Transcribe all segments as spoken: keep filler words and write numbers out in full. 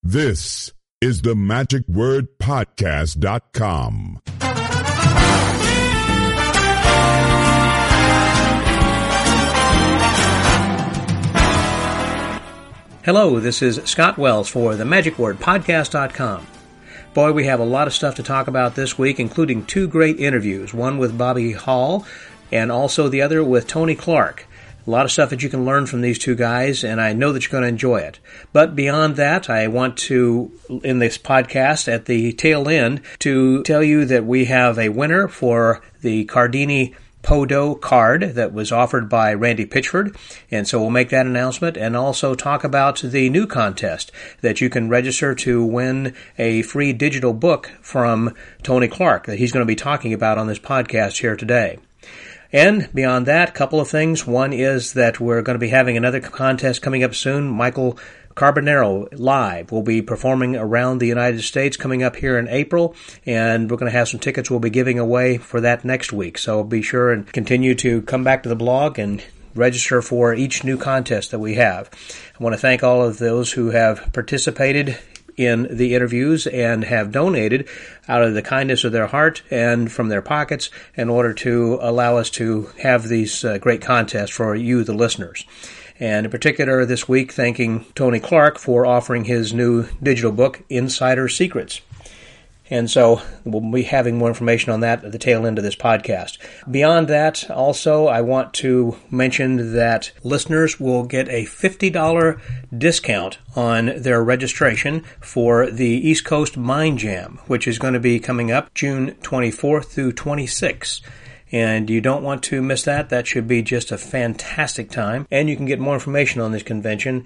This is the magic word podcast dot com. Hello, this is Scott Wells for the magic word podcast dot com. Boy, we have a lot of stuff to talk about this week, including two great interviews, one with Bobby Hall and also the other with Tony Clark. A lot of stuff that you can learn from these two guys, and I know that you're going to enjoy it. But beyond that, I want to, in this podcast, at the tail end, to tell you that we have a winner for the Cardini Podo card that was offered by Randy Pitchford, and so we'll make that announcement and also talk about the new contest that you can register to win a free digital book from Tony Clark that he's going to be talking about on this podcast here today. And beyond that, a couple of things. One is that we're going to be having another contest coming up soon. Michael Carbonaro Live will be performing around the United States coming up here in April, and we're going to have some tickets we'll be giving away for that next week. So be sure and continue to come back to the blog and register for each new contest that we have. I want to thank all of those who have participated in the interviews and have donated out of the kindness of their heart and from their pockets in order to allow us to have these uh, great contests for you, the listeners. And in particular this week, thanking Tony Clark for offering his new digital book, Insider Secrets. And so we'll be having more information on that at the tail end of this podcast. Beyond that, also, I want to mention that listeners will get a fifty dollars discount on their registration for the East Coast Mind Jam, which is going to be coming up June twenty-fourth through twenty-sixth. And you don't want to miss that. That should be just a fantastic time. And you can get more information on this convention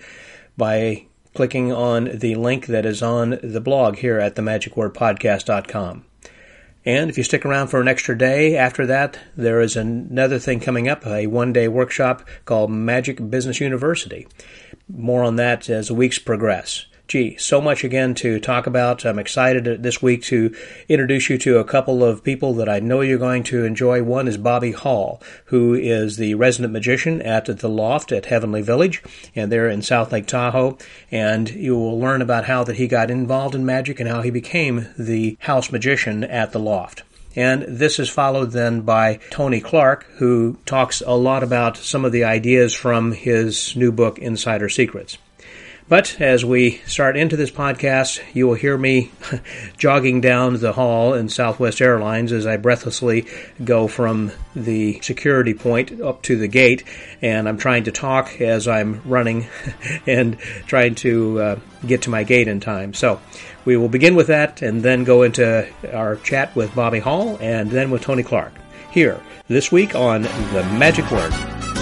by clicking on the link that is on the blog here at the magic word podcast dot com. And if you stick around for an extra day after that, there is another thing coming up, a one-day workshop called Magic Business University. More on that as the weeks progress. Gee, so much again to talk about. I'm excited this week to introduce you to a couple of people that I know you're going to enjoy. One is Bobby Hall, who is the resident magician at the Loft at Heavenly Village, and they're in South Lake Tahoe. And you will learn about how that he got involved in magic and how he became the house magician at the Loft. And this is followed then by Tony Clark, who talks a lot about some of the ideas from his new book, Insider Secrets. But as we start into this podcast, you will hear me jogging down the hall in Southwest Airlines as I breathlessly go from the security point up to the gate, and I'm trying to talk as I'm running and trying to uh, get to my gate in time. So we will begin with that and then go into our chat with Bobby Hall and then with Tony Clark here this week on The Magic Word.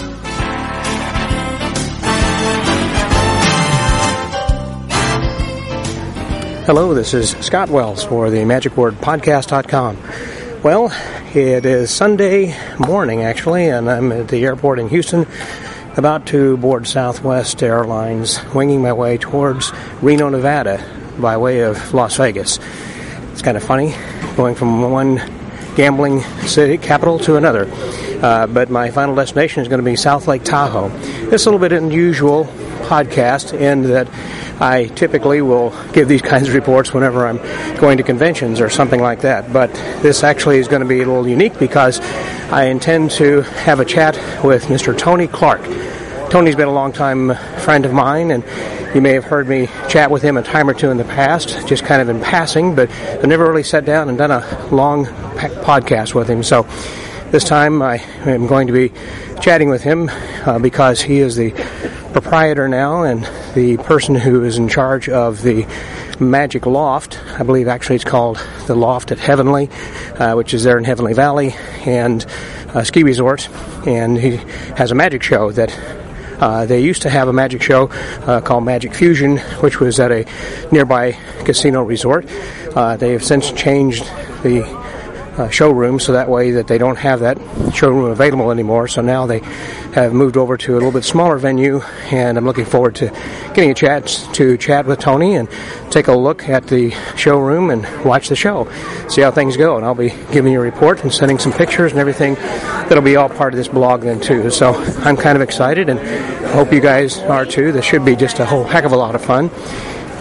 Hello, this is Scott Wells for the magic word podcast dot com. Well, it is Sunday morning, actually, and I'm at the airport in Houston, about to board Southwest Airlines, winging my way towards Reno, Nevada, by way of Las Vegas. It's kind of funny, going from one gambling city capital to another. Uh, but my final destination is going to be South Lake Tahoe. It's a little bit unusual podcast in that I typically will give these kinds of reports whenever I'm going to conventions or something like that. But this actually is going to be a little unique because I intend to have a chat with Mister Tony Clark. Tony's been a long-time friend of mine, and you may have heard me chat with him a time or two in the past, just kind of in passing, but I've never really sat down and done a long podcast with him. So this time I am going to be chatting with him uh, because he is the proprietor now and the person who is in charge of the Magic Loft. I believe actually it's called the Loft at Heavenly, uh, which is there in Heavenly Valley, and a ski resort. And he has a magic show that uh, they used to have a magic show uh, called Magic Fusion, which was at a nearby casino resort. Uh, they have since changed the Uh, showroom, so that way that they don't have that showroom available anymore. So now they have moved over to a little bit smaller venue, and I'm looking forward to getting a chance to chat with Tony and take a look at the showroom and watch the show, see how things go. And I'll be giving you a report and sending some pictures and everything. That'll be all part of this blog then too. So I'm kind of excited, and I hope you guys are too. This should be just a whole heck of a lot of fun.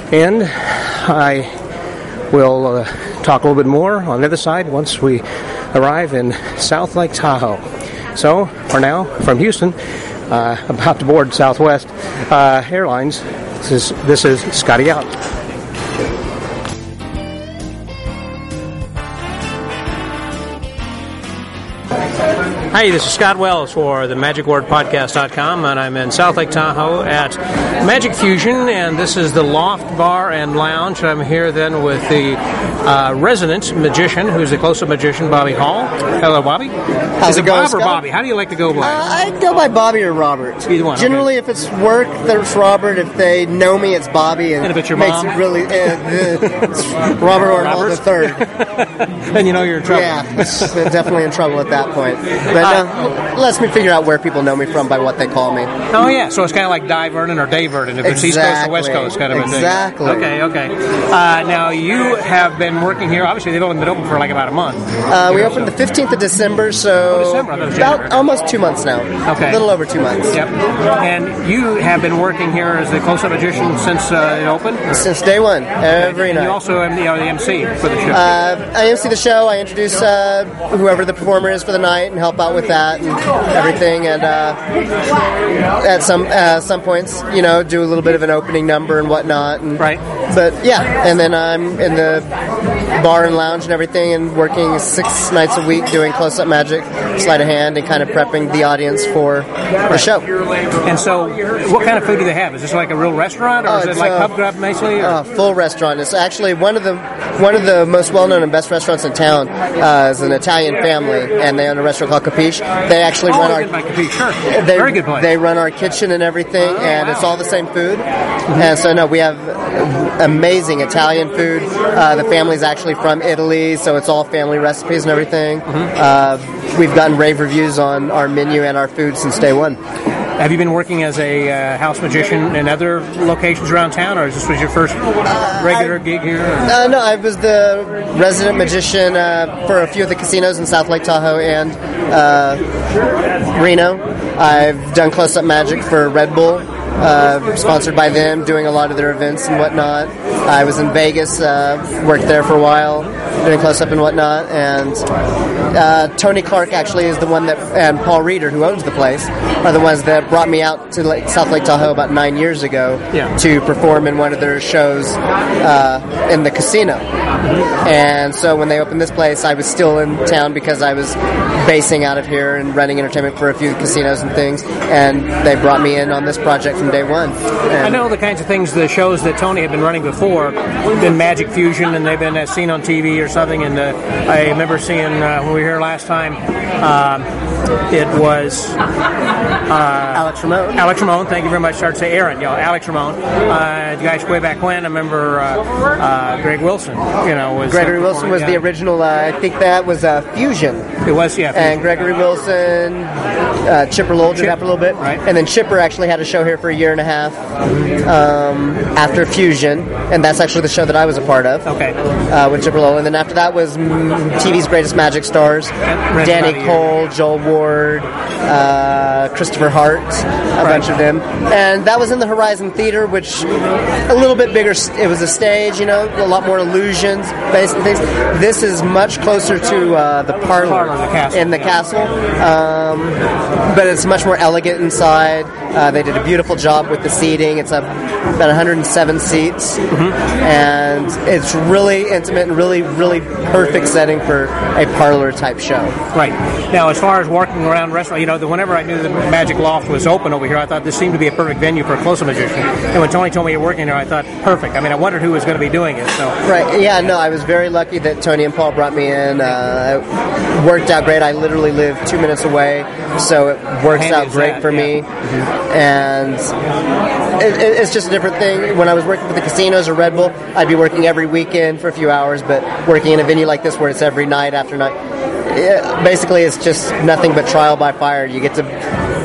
And I will uh, talk a little bit more on the other side once we arrive in South Lake Tahoe. So, for now, from Houston, uh, about to board Southwest uh, Airlines, this is, this is Scotty out. Hi, this is Scott Wells for the Magic Word Podcast dot com, and I'm in South Lake Tahoe at Magic Fusion, and this is the Loft Bar and Lounge. I'm here then with the uh, resident magician, who's the close-up magician, Bobby Hall. Hello, Bobby. How's is it it going, Bob or Scott? Bobby? How do you like to go by? Uh, I go by Bobby or Robert. Either one. Generally, okay. if it's work, there's Robert. If they know me, it's Bobby. And, And if it's your makes mom? it really uh, uh, it's Robert or Robert? the third. Then you know you're in trouble. Yeah, it's definitely in trouble at that point. But uh, lets me figure out where people know me from by what they call me. Oh, yeah, so it's kind of like Di Vernon or Dave Vernon, if it's East Coast or West Exactly. Coast kind of a thing. Exactly. Okay, okay. Uh, now, you have been working here. Obviously, they've only been open for like about a month. Uh, we opened the fifteenth of December, so Oh, December. I thought it was about January. almost two months now. Okay. A little over two months. Yep. And you have been working here as the close-up magician since uh, it opened? Or? Since day one, every And night. you also am the, are the M C for the show. Uh, I M C the show. I introduce uh, whoever the performer is for the night and help out with that and everything. And uh, at some uh, some points, you know, do a little bit of an opening number and whatnot. And, Right. But yeah, and then I'm in the bar and lounge and everything, and working six nights a week doing close-up magic, sleight of hand, and kind of prepping the audience for the show. And so, what kind of food do they have? Is this like a real restaurant, or Oh, is it it's, like uh, pub grub, basically? Or? Uh, full restaurant. It's actually one of the one of the most well-known and best restaurants in town. Uh, is an Italian family, and they own a restaurant called Capiche. They actually oh, run I our did my Capiche, sure. they, Very good place. They run our kitchen and everything, Oh, and wow. it's all the same food. And so, no, we have amazing Italian food. Uh, the family's actually from Italy, so it's all family recipes and everything. Mm-hmm. Uh, we've gotten rave reviews on our menu and our food since day one. Have you been working as a uh, house magician in other locations around town, or is this was your first regular I- gig here? Or? Uh, no, I was the resident magician uh, for a few of the casinos in South Lake Tahoe and uh, Reno. I've done close-up magic for Red Bull, uh, sponsored by them, doing a lot of their events and whatnot. I was in Vegas, uh, worked there for a while, doing close-up and whatnot. And uh, Tony Clark actually is the one that, and Paul Reeder, who owns the place, are the ones that brought me out to Lake, South Lake Tahoe about nine years ago Yeah. to perform in one of their shows uh, in the casino. And so when they opened this place, I was still in town because I was basing out of here and running entertainment for a few casinos and things. And they brought me in on this project from day one. And I know the kinds of things, the shows that Tony had been running before, been Magic Fusion, and they've been uh, seen on T V or something. And uh, I remember seeing uh, when we were here last time, um, it was uh, Alex Ramon. Alex Ramon. Thank you very much. Start to say Aaron. Yeah, Alex Ramon. Uh, the guys way back when. I remember uh, uh, Greg Wilson. You know, was Gregory uh, Wilson was yeah. the original, uh, I think that was uh, Fusion. It was, yeah. And Gregory Wilson, uh, Chipper Lowell did Chip, that for a little bit. right. And then Chipper actually had a show here for a year and a half um, after Fusion. And that's actually the show that I was a part of. Okay. Uh, with Chipper Lowell. And then after that was mm, T V's Greatest Magic Stars. ran Danny about a year. Cole, Joel Ward, uh, Christopher Hart, a Right. bunch of them. And that was in the Horizon Theater, which a little bit bigger. It was a stage, you know, a lot more illusions, based things. This is much closer to uh, the parlor, Parlor, the castle, in the yeah. castle, um, but it's much more elegant inside. Uh, they did a beautiful job with the seating. It's a, about one hundred seven seats, and it's really intimate and really, really perfect setting for a parlor type show. Right. Now, as far as walking around restaurant, you know, the, whenever I knew the Magic Loft was open over here, I thought this seemed to be a perfect venue for a close-up magician. And when Tony told me you're working there, I thought, perfect. I mean, I wondered who was going to be doing it. So, Right, yeah, no, I was very lucky that Tony and Paul brought me in. Uh, it worked out great. I literally live two minutes away, so it works Handy out as great that, for yeah. me. And it, it, it's just a different thing. When I was working for the casinos or Red Bull, I'd be working every weekend for a few hours, but working in a venue like this where it's every night after night, it, basically it's just nothing but trial by fire. You get to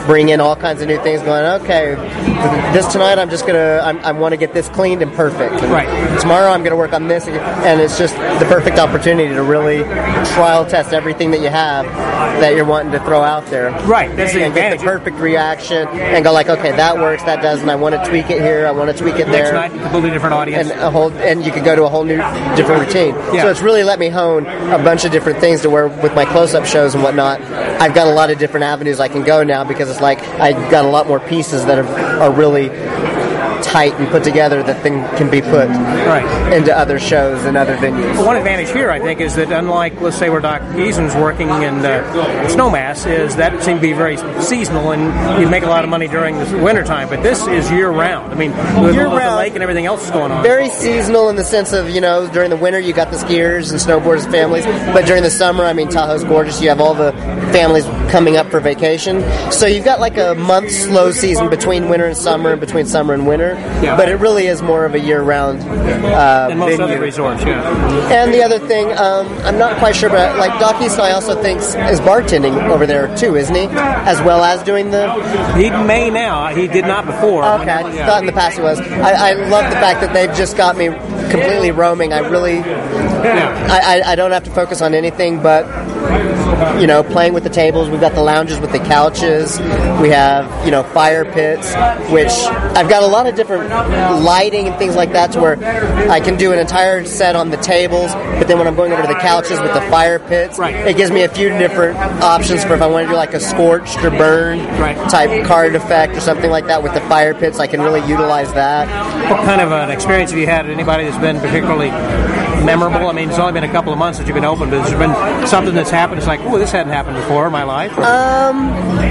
bring in all kinds of new things. Going, okay, this tonight I'm just gonna I'm, I want to get this cleaned and perfect. And right. Tomorrow I'm gonna work on this, and it's just the perfect opportunity to really trial test everything that you have that you're wanting to throw out there. Right. That's the and advantage. Get the perfect reaction and go like, okay, that works, that doesn't. I want to tweak it here. I want to tweak it there. Next night, a completely different audience, and a whole, and you could go to a whole new, different routine. Yeah. So it's really let me hone a bunch of different things to where with my close-up shows and whatnot, I've got a lot of different avenues I can go now because it's like I've got a lot more pieces that are, are really tight and put together that thing can be put right. into other shows and other venues. One advantage here, I think, is that unlike, let's say, where Doc Eason's working in uh, Snowmass, is that seems to be very seasonal and you make a lot of money during the wintertime, but this is year-round. I mean, with, with the lake and everything else going on. Very seasonal in the sense of, you know, during the winter you got the skiers and snowboarders and families, but during the summer, I mean, Tahoe's gorgeous. You have all the families coming up for vacation. So you've got like a month slow season between winter and summer and between summer and winter. Yeah. But it really is more of a year-round uh, than most venue. other resorts, yeah. And the other thing, um, I'm not quite sure, but like Doc Easton, I also think is bartending over there too, isn't he? As well as doing the. He may now. He did not before. Okay, I yeah. thought in the past he was. I, I love the fact that they've just got me completely roaming. I really, yeah. I, I, I don't have to focus on anything but. You know, playing with the tables. We've got the lounges with the couches. We have, you know, fire pits, which I've got a lot of different lighting and things like that to where I can do an entire set on the tables, but then when I'm going over to the couches with the fire pits, right. it gives me a few different options for if I want to do like a scorched or burned right. type card effect or something like that with the fire pits. I can really utilize that. What kind of an experience have you had? Anybody that's been particularly memorable? I mean, it's only been a couple of months that you've been open, but has there been something that's happened? It's like, oh, this hadn't happened before in my life. Or um,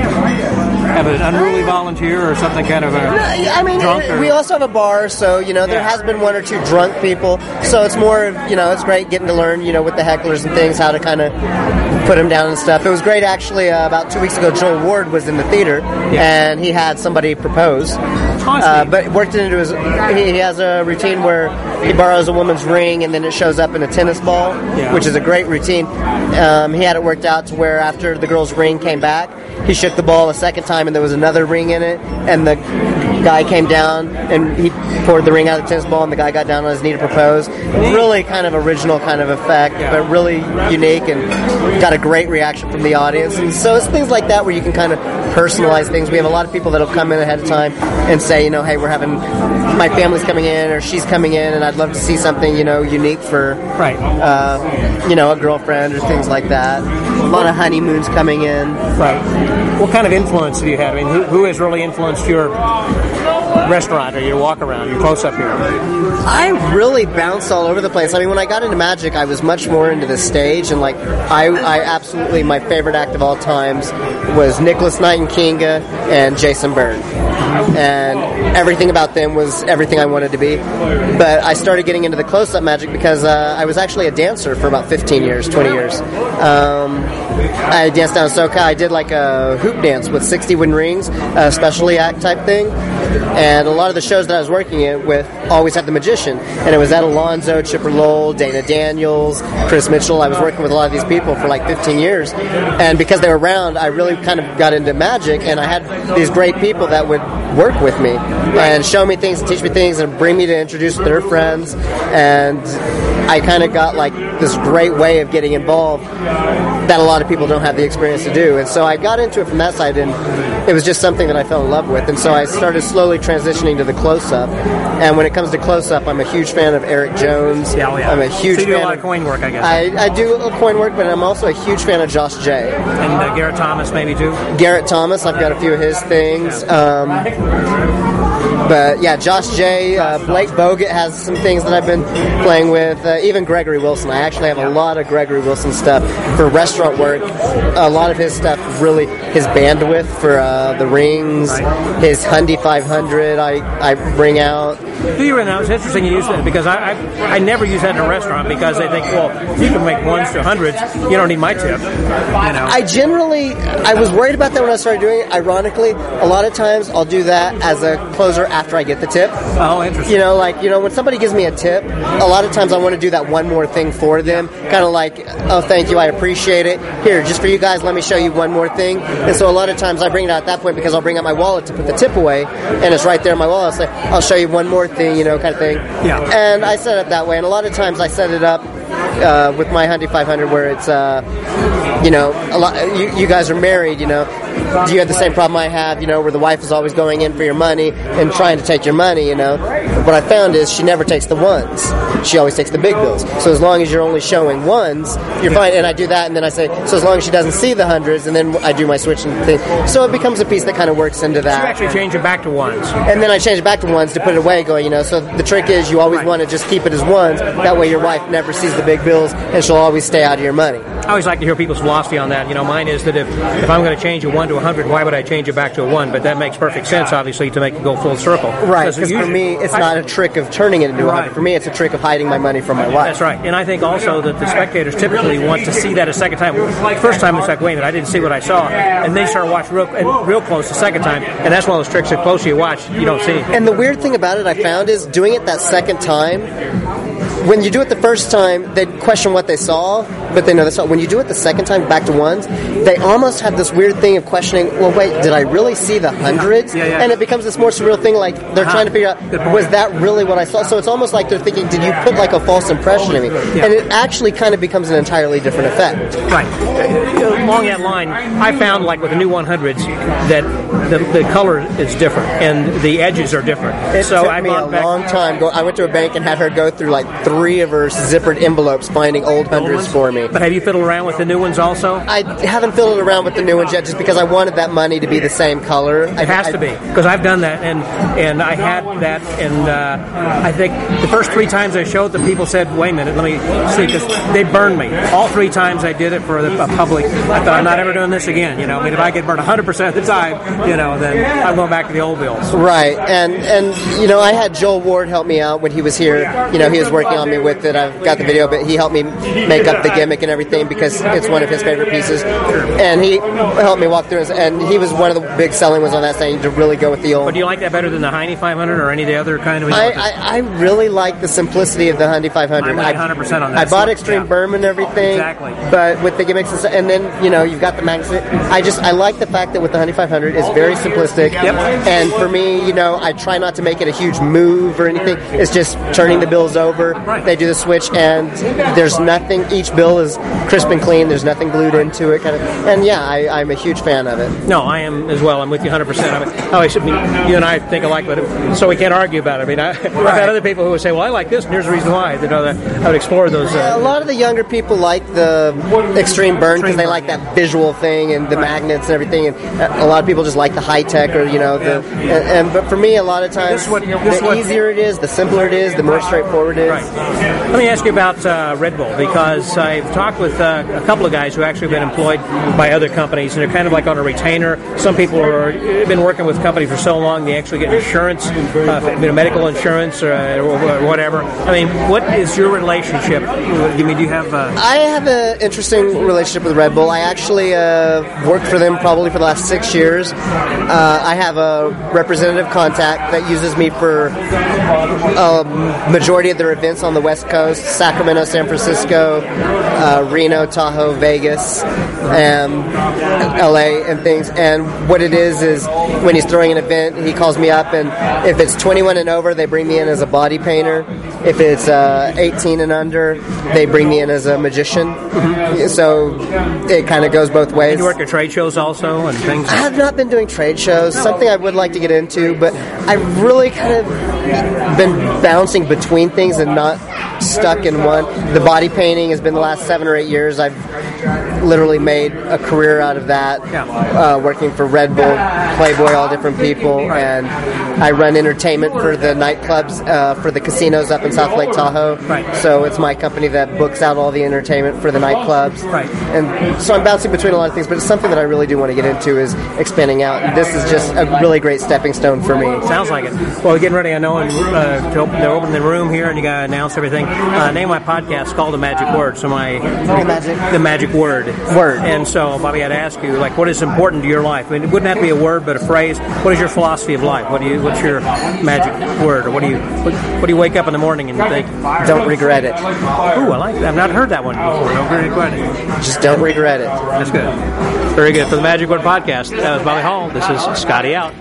have an unruly volunteer or something kind of a I mean, drunk? Or? We also have a bar, so, you know, there yeah. has been one or two drunk people. So it's more, you know, it's great getting to learn, you know, with the hecklers and things, how to kind of put them down and stuff. It was great, actually, uh, about two weeks ago, Joel Ward was in the theater, yeah. and he had somebody propose. Uh, but worked into his, he, he has a routine where he borrows a woman's ring and then it shows up in a tennis ball, yeah. which is a great routine. Um, he had it worked out to where after the girl's ring came back, he shook the ball a second time and there was another ring in it, and the guy came down and he poured the ring out of the tennis ball and the guy got down on his knee to propose. Really kind of original kind of effect, yeah. but really unique and got a great reaction from the audience. And so it's things like that where you can kind of personalize things. We have a lot of people that'll come in ahead of time and say, you know, hey, we're having, my family's coming in or she's coming in and I'd love to see something, you know, unique for, right. uh, you know, a girlfriend or things like that. A lot of honeymoons coming in. Right. What kind of influence have you had? I mean, who, who has really influenced your restaurant or your walk around, your close up here? I really bounced all over the place. I mean, when I got into Magic, I was much more into the stage, and like I, I absolutely my favorite act of all times was Nicholas Knight and Kinga and Jason Byrne, and everything about them was everything I wanted to be. But I started getting into the close up Magic because uh, I was actually a dancer for about fifteen years, twenty years. Um, I danced down in SoCal. I did like a hoop dance with sixty wooden rings, a specialty act type thing. And a lot of the shows that I was working in with always had the magician. And it was Ed Alonzo, Chipper Lowell, Dana Daniels, Chris Mitchell. I was working with a lot of these people for like fifteen years. And because they were around, I really kind of got into magic. And I had these great people that would work with me and show me things and teach me things and bring me to introduce their friends. And I kind of got like this great way of getting involved that a lot of people don't have the experience to do. And so I got into it from that side, and it was just something that I fell in love with. And so I started slowly transitioning to the close-up. And when it comes to close-up, I'm a huge fan of Eric Jones. Yeah, yeah. I'm a huge so you do fan a lot of coin work, I guess. I, I do a coin work, but I'm also a huge fan of Josh J. And uh, Garrett Thomas maybe too? Garrett Thomas, I've got a few of his things. Um, but yeah, Josh J. Uh, Blake Bogut has some things that I've been playing with. Uh, even Gregory Wilson. I actually have a lot of Gregory Wilson stuff for restaurant work. A lot of his stuff, really, his bandwidth for uh, the rings, his Hundy five hundred I, I bring out. Do you? Now it's interesting you use that because I, I I never use that in a restaurant because they think, well, if you can make ones to hundreds, you don't need my tip. You know. I generally, I was worried about that when I started doing it. Ironically, a lot of times I'll do that as a closer after I get the tip. Oh, interesting. You know, like, you know, when somebody gives me a tip, a lot of times I want to do that one more thing for them. Kind of like, oh, thank you, I appreciate it. Here, just for you guys, let me show you one more thing. And so a lot of times I bring it out at that point because I'll bring out my wallet to put the tip away, and it's right there in my wallet. I'll say, I'll show you one more thing, you know, kind of thing. Yeah. And I set it up that way. And a lot of times I set it up uh, with my Hyundai five hundred where it's, uh, you know, a lot. You, you guys are married, you know. Do you have the same problem I have, you know, where the wife is always going in for your money and trying to take your money, you know? What I found is she never takes the ones. She always takes the big bills. So as long as you're only showing ones, you're fine. And I do that, and then I say, so as long as she doesn't see the hundreds, and then I do my switching thing. So it becomes a piece that kind of works into that. You actually change it back to ones. And then I change it back to ones to put it away, going, you know, so the trick is you always right. want to just keep it as ones. That way your wife never sees the big bills, and she'll always stay out of your money. I always like to hear people's philosophy on that. You know, mine is that if, if I'm going to change a one to a hundred, why would I change it back to a one? But that makes perfect sense, obviously, to make it go full circle. Right, because for me, it's I, not a trick of turning it into a hundred. For me, it's a trick of hiding my money from my wife. That's right. And I think also that the spectators typically want to see that a second time. First time, it's like, wait a minute, I didn't see what I saw. And they start watching real, and real close the second time. And that's one of those tricks that closer you watch, you don't see. And the weird thing about it I found is doing it that second time, when you do it the first time, they question what they saw, but they know they saw. When you do it the second time, back to ones, they almost have this weird thing of questioning, well, wait, did I really see the hundreds? Yeah, yeah. And it becomes this more surreal thing, like they're uh-huh. trying to figure out, was that really what I saw? So it's almost like they're thinking, did you put like a false impression of me? Yeah. And it actually kind of becomes an entirely different effect. Right. Along that line, I found, like with the new one hundreds, that the, the color is different and the edges are different. It so took I me a back long time. Go, I went to a bank and had her go through like three of her zippered envelopes finding old hundreds for me. But have you fiddled around with the new ones also? I haven't fiddled around with the new ones yet just because I wanted that money to be the same color. It I, has I, to be, because I've done that, and and I had that, and uh, I think the first three times I showed them, people said, wait a minute, let me see, because they burned me. All three times I did it for the public, I thought, I'm not ever doing this again. You know, I mean, if I get burned one hundred percent of the time, you know, then I'm going back to the old bills. Right, and, and you know, I had Joel Ward help me out when he was here. You know, he was working on me with it. I've got the video, but he helped me make up the gimmick and everything because it's one of his favorite pieces. And he helped me walk through it, and he was one of the big selling ones on that saying to really go with the old. But do you like that better than the Hyundai five hundred or any of the other kind of? I, I, I really like the simplicity of the Hyundai five hundred. I'm one hundred percent on that. I bought Extreme yeah. Berm and everything. Exactly. But with the gimmicks and, stuff, and then, you know, you've got the magazine. I just, I like the fact that with the Hyundai five hundred, it's very simplistic. Yep. And for me, you know, I try not to make it a huge move or anything. It's just turning the bills over. Right. They do the switch, and there's nothing, each bill is crisp and clean. There's nothing glued into it. Kind of, and yeah, I, I'm a huge fan of it. No, I am as well. I'm with you one hundred percent. I mean, oh, I should be, you and I think alike, but so we can't argue about it. I mean, I, right. I've had other people who would say, well, I like this, and here's the reason why. You know, that I would explore those. Uh, yeah, a lot of the younger people like the Extreme Burn because they like that visual thing and the right. magnets and everything, and a lot of people just like the high tech or, you know, the, yeah. and, and but for me, a lot of times, what, the what, easier it is, the simpler it is, the more straightforward it is. Right. Let me ask you about uh, Red Bull, because I've talked with uh, a couple of guys who actually have been employed by other companies, and they're kind of like on a retainer. Some people are been working with companies for so long they actually get insurance, uh, you know, medical insurance or, or whatever. I mean, what is your relationship? I mean, do you have? Uh... I have an interesting relationship with Red Bull. I actually uh, worked for them probably for the last six years. Uh, I have a representative contact that uses me for a majority of their events on the West Coast: Sacramento, San Francisco, uh, Reno, Tahoe, Vegas, and L A, and things. And what it is is when he's throwing an event, he calls me up, and if it's twenty-one and over, they bring me in as a body painter. If it's uh, eighteen and under, they bring me in as a magician. Mm-hmm. So it kind of goes both ways. And you work at trade shows also and things? I have not been doing trade shows, something I would like to get into, but I've really kind of been bouncing between things and not stuck in one. The body painting has been the last seven or eight years. I've literally made a career out of that, yeah. uh, working for Red Bull, Playboy, all different people, and I run entertainment for the nightclubs, uh, for the casinos up in South Lake Tahoe. Right. So it's my company that books out all the entertainment for the nightclubs. Right. And so I'm bouncing between a lot of things, but it's something that I really do want to get into is expanding out. And this is just a really great stepping stone for me. Sounds like it. Well, we're getting ready, I know, and uh, to open, they're opening the room here, and you got to announce everything. Uh, name of my podcast is called The Magic Word. So my The Magic? The Magic Word. Word. And so, Bobby, I'd ask you, like, what is important to your life? I mean, wouldn't that be a word, but a phrase? What is your philosophy of life? What do you? What's your magic word? Or what do you? What, what do you wake up in the morning and think? Don't regret it. Ooh, I like that. I've not heard that one before. Don't regret it. Just don't regret it. That's good. Very good. For the Magic Word Podcast, that was Bobby Hall. This is Scotty out.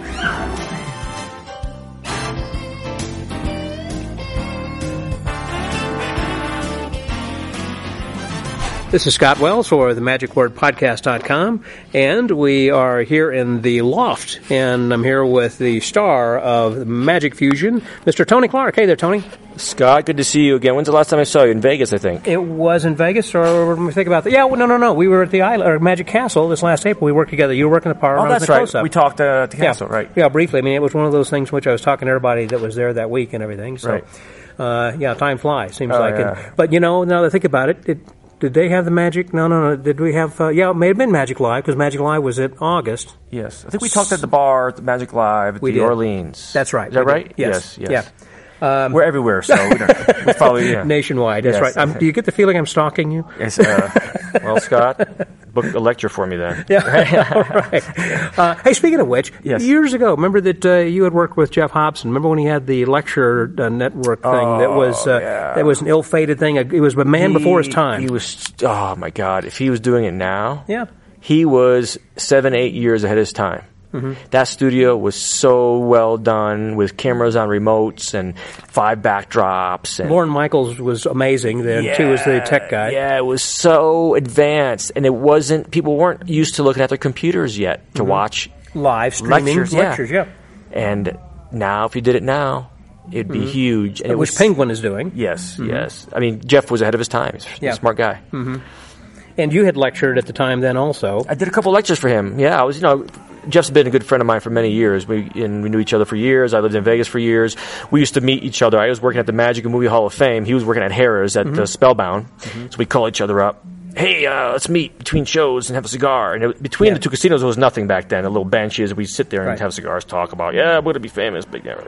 This is Scott Wells for the magic word podcast dot com, and we are here in the loft, and I'm here with the star of Magic Fusion, Mister Tony Clark. Hey there, Tony. Scott, good to see you again. When's the last time I saw you? In Vegas, I think. It was in Vegas, or when we think about that. Yeah, well, no, no, no. We were at the island, or Magic Castle this last April. We worked together. You were working the parlor. Oh, and I was that's in the right. close-up. We talked uh, at the castle, yeah. right? Yeah, briefly. I mean, it was one of those things which I was talking to everybody that was there that week and everything. So, right. uh, yeah, time flies, seems oh, like. Yeah. And, but, you know, now that I think about it, it did they have the Magic? No, no, no. Did we have... Uh, yeah, it may have been Magic Live, because Magic Live was in August. Yes. I think we talked at the bar at the Magic Live at we the did. Orleans. That's right. Is that we right? Did. Yes. Yes, yes. Yeah. Um, We're everywhere, so we, don't, we follow you. Yeah. Nationwide, that's Yes. right. Um, do you get the feeling I'm stalking you? Yes, uh, well, Scott, book a lecture for me then. Yeah, right. Uh, hey, speaking of which, yes. years ago, remember that uh, you had worked with Jeff Hobson? Remember when he had the lecture uh, network thing oh, that was uh, yeah. that was an ill-fated thing? It was a man he, before his time. He was, oh my God, if he was doing it now, yeah. he was seven, eight years ahead of his time. Mm-hmm. That studio was so well done with cameras on remotes and five backdrops. And Lorne Michaels was amazing then, yeah, too, as the tech guy. Yeah, it was so advanced. And it wasn't, people weren't used to looking at their computers yet to mm-hmm. watch live streaming lectures. lectures yeah. yeah. And now, if you did it now, it'd be mm-hmm. huge. And it Which was, Penguin is doing. Yes, mm-hmm. yes. I mean, Jeff was ahead of his time. He's yeah. a smart guy. Mm-hmm. And you had lectured at the time then also. I did a couple lectures for him. Yeah, I was, you know, Jeff's been a good friend of mine for many years. We and we knew each other for years. I lived in Vegas for years. We used to meet each other. I was working at the Magic and Movie Hall of Fame. He was working at Harrah's at mm-hmm. uh, Spellbound. Mm-hmm. So we'd call each other up. Hey, uh, let's meet between shows and have a cigar. And it, between yeah. the two casinos, there was nothing back then. A little benches. We'd sit there and right. have cigars, talk about, yeah, I'm going to be famous. But yeah.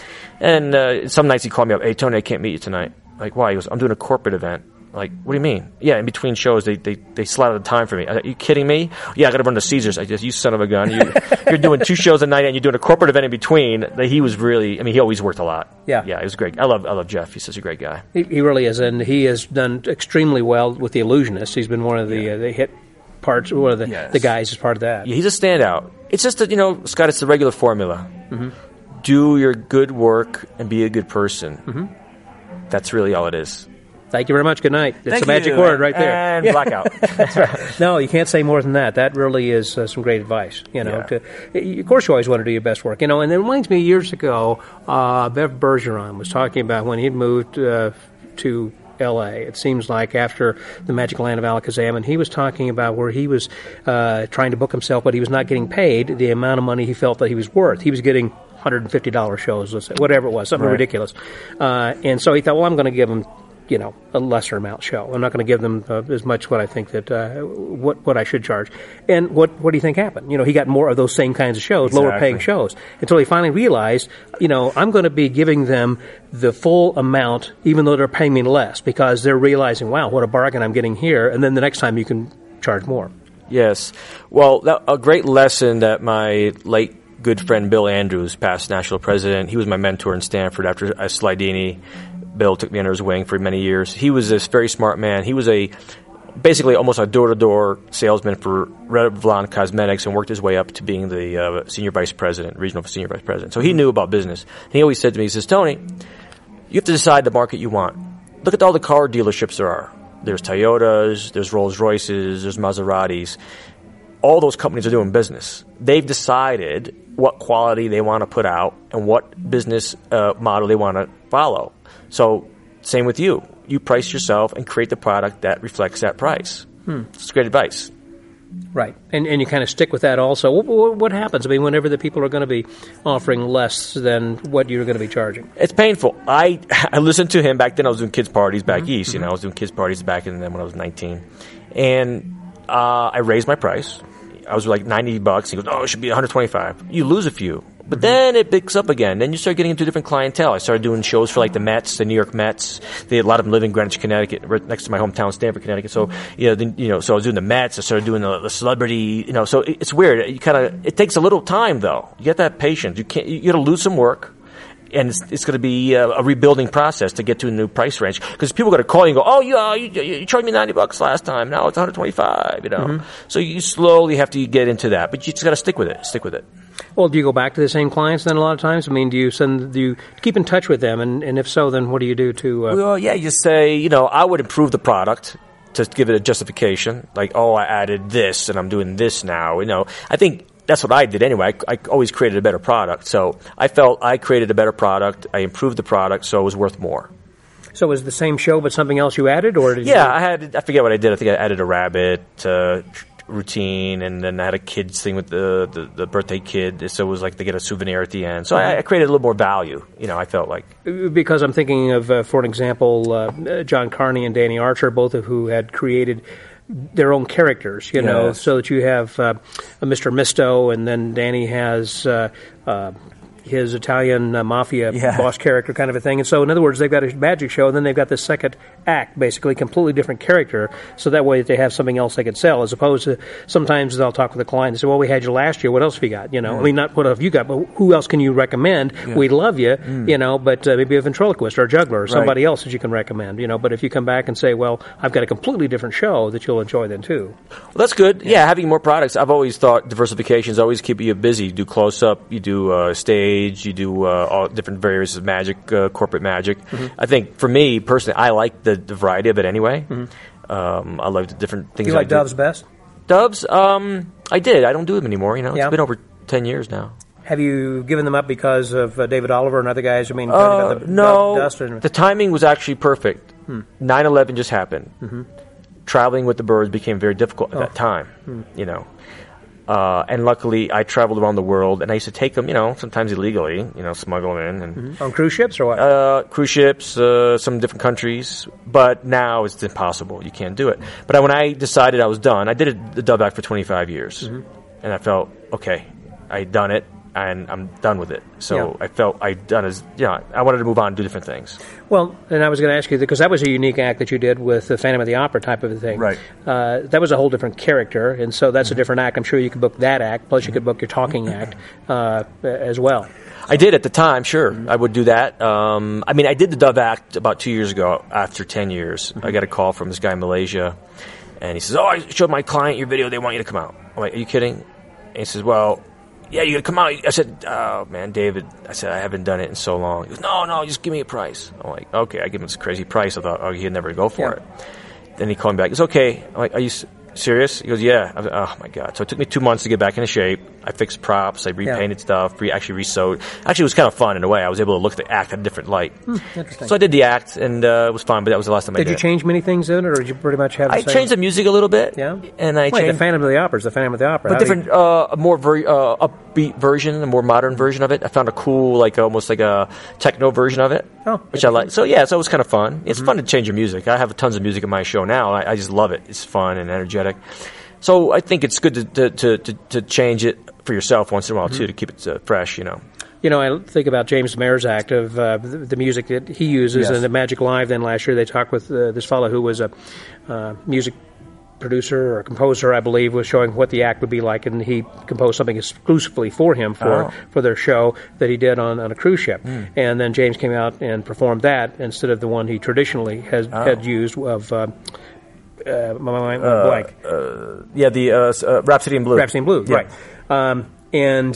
And uh, some nights he'd call me up. Hey, Tony, I can't meet you tonight. Like, why? He goes, I'm doing a corporate event. Like, what do you mean? Yeah, in between shows, they they, they slotted the time for me. Are you kidding me? Yeah, I got to run to Caesars. I just, you son of a gun. You, you're doing two shows a night and you're doing a corporate event in between. He was really, I mean, he always worked a lot. Yeah. Yeah, he was great. I love I love Jeff. He's such a great guy. He, he really is, and he has done extremely well with The Illusionist. He's been one of the, yeah. uh, the hit parts, one of the, yes. the guys as part of that. Yeah, he's a standout. It's just that, you know, Scott, it's the regular formula. Mm-hmm. Do your good work and be a good person. Mm-hmm. That's really all it is. Thank you very much. Good night. It's Thank a magic you. word right there. And yeah. blackout. That's right. No, you can't say more than that. That really is uh, some great advice. You know, yeah. to, of course you always want to do your best work. You know, and it reminds me years ago, uh, Bev Bergeron was talking about when he'd moved uh, to L A. It seems like after the Magic Land of Alakazam, and he was talking about where he was uh, trying to book himself, but he was not getting paid the amount of money he felt that he was worth. He was getting one hundred fifty dollars shows, let's say, whatever it was, something right. ridiculous. Uh, and so he thought, well, I'm going to give him, you know, a lesser amount show. I'm not going to give them uh, as much what I think that uh, what what I should charge. And what what do you think happened? You know, he got more of those same kinds of shows, exactly. lower paying shows, until he finally realized, you know, I'm going to be giving them the full amount, even though they're paying me less, because they're realizing, wow, what a bargain I'm getting here. And then the next time you can charge more. Yes. Well, that, a great lesson that my late good friend Bill Andrews, past national president, he was my mentor in Stanford after Slidini. Bill took me under his wing for many years. He was this very smart man. He was a basically almost a door-to-door salesman for Revlon Cosmetics and worked his way up to being the uh, senior vice president, regional senior vice president. So he knew about business. And he always said to me, he says, Tony, you have to decide the market you want. Look at all the car dealerships there are. There's Toyotas, there's Rolls-Royces, there's Maseratis. All those companies are doing business. They've decided what quality they want to put out and what business uh, model they want to follow. So, same with you. You price yourself and create the product that reflects that price. Hmm. It's great advice. Right, and and you kind of stick with that also. What, what happens? I mean, whenever the people are going to be offering less than what you're going to be charging, it's painful. I I listened to him back then. I was doing kids parties back mm-hmm. east. You know, I was doing kids parties back in then when I was nineteen, and uh, I raised my price. I was like ninety bucks. He goes, "Oh, it should be one hundred twenty-five." You lose a few. But then it picks up again. Then you start getting into different clientele. I started doing shows for like the Mets, the New York Mets. They had a lot of them live in Greenwich, Connecticut, right next to my hometown, Stamford, Connecticut. So, you know, then, you know, so I was doing the Mets. I started doing the, the celebrity, you know, so it, it's weird. You kind of, it takes a little time though. You get that patience. You can't, you got to lose some work. And it's, it's going to be a, a rebuilding process to get to a new price range. Because people are going to call you and go, oh, yeah, you, you, you charged me ninety bucks last time. Now it's one hundred twenty-five, you know. Mm-hmm. So you slowly have to get into that. But you just got to stick with it. Stick with it. Well, do you go back to the same clients then a lot of times? I mean, do you send, do you keep in touch with them? And, and if so, then what do you do to... Uh... Well, yeah, you say, you know, I would improve the product to give it a justification. Like, oh, I added this and I'm doing this now. You know, I think... That's what I did anyway. I, I always created a better product. So I felt I created a better product. I improved the product, so it was worth more. So it was the same show, but something else you added? Or did yeah, you... I had. I forget what I did. I think I added a rabbit uh, routine, and then I had a kids thing with the, the, the birthday kid. So it was like they get a souvenir at the end. So I, I created a little more value, you know, I felt like. Because I'm thinking of, uh, for an example, uh, John Carney and Danny Archer, both of who had created their own characters, you know, yes. so that you have uh, a Mister Misto, and then Danny has uh, uh, his Italian uh, mafia yeah. boss character kind of a thing. And so, in other words, they've got a magic show, and then they've got the second act, basically completely different character, so that way they have something else they could sell, as opposed to sometimes they'll talk with the client and say, well, we had you last year, what else have you got? You know, yeah. I mean, not what have you got, but who else can you recommend? Yeah. We love you, mm. you know, but uh, maybe a ventriloquist or a juggler or somebody right. else that you can recommend, you know. But if you come back and say, well, I've got a completely different show that you'll enjoy then too. Well, that's good. Yeah, yeah having more products. I've always thought diversification is always keep you busy. You do close-up, you do uh, stage, you do uh, all different various of magic, uh, corporate magic. Mm-hmm. I think for me, personally, I like the, the variety of it anyway. Mm-hmm. Um, I love the different things. You like I Doves do. best? Doves? Um, I did. I don't do them anymore. You know, yeah. It's been over ten years now. Have you given them up because of uh, David Oliver and other guys? I mean, uh, the no. dust and... The timing was actually perfect. Hmm. nine eleven just happened. Mm-hmm. Traveling with the birds became very difficult at oh. that time. Hmm. You know. Uh, and luckily, I traveled around the world, and I used to take them, you know, sometimes illegally, you know, smuggle them in. And, mm-hmm. On cruise ships or what? Uh, cruise ships, uh, some different countries. But now it's impossible. You can't do it. But I, when I decided I was done, I did a, the Dove Act for twenty-five years. Mm-hmm. And I felt, okay, I'd done it, and I'm done with it. So yeah. I felt I'd done as, you know, I wanted to move on and do different things. Well, and I was going to ask you, because that was a unique act that you did with the Phantom of the Opera type of a thing. Right. Uh, that was a whole different character, and so that's mm-hmm. a different act. I'm sure you could book that act, plus you could book your talking act uh, as well. I did at the time, sure. Mm-hmm. I would do that. Um, I mean, I did the Dove Act about two years ago after ten years. Mm-hmm. I got a call from this guy in Malaysia, and he says, oh, I showed my client your video. They want you to come out. I'm like, are you kidding? And he says, well, yeah, you got to come out. I said, oh, man, David, I said, I haven't done it in so long. He goes, no, no, just give me a price. I'm like, okay. I give him this crazy price. I thought, oh, he'd never go for yeah. it. Then he called me back. It's okay. I'm like, are you serious? He goes, yeah. I was like, oh, my God. So it took me two months to get back into shape. I fixed props. I repainted yeah. stuff. Re- actually re-sewed. Actually, it was kind of fun in a way. I was able to look at the act in a different light. Hmm, interesting. So I did the act, and uh, it was fun, but that was the last time did I did it. Did you change many things in it, or did you pretty much have the I same? changed the music a little bit. Yeah? And I Wait, changed... the Phantom of the Opera is the Phantom of the Opera. But different, you... uh, a more ver- uh, upbeat version, a more modern version of it. I found a cool, like almost like a techno version of it, oh, which I like. So yeah, so it was kind of fun. It's mm-hmm. fun to change your music. I have tons of music in my show now. I, I just love it. It's fun and energetic. So I think it's good to to, to, to change it for yourself once in a while, mm-hmm. too, to keep it uh, fresh, you know. You know, I think about James Mayer's act of uh, the, the music that he uses, yes. and the Magic Live. Then last year they talked with uh, this fellow who was a uh, music producer or composer, I believe, was showing what the act would be like, and he composed something exclusively for him for, oh. for their show that he did on, on a cruise ship. Mm. And then James came out and performed that instead of the one he traditionally has oh. had used of... Uh, Uh, my, my, my uh, blank. Uh, yeah, the uh, uh, Rhapsody in Blue. Rhapsody in Blue, yeah. right. Um, and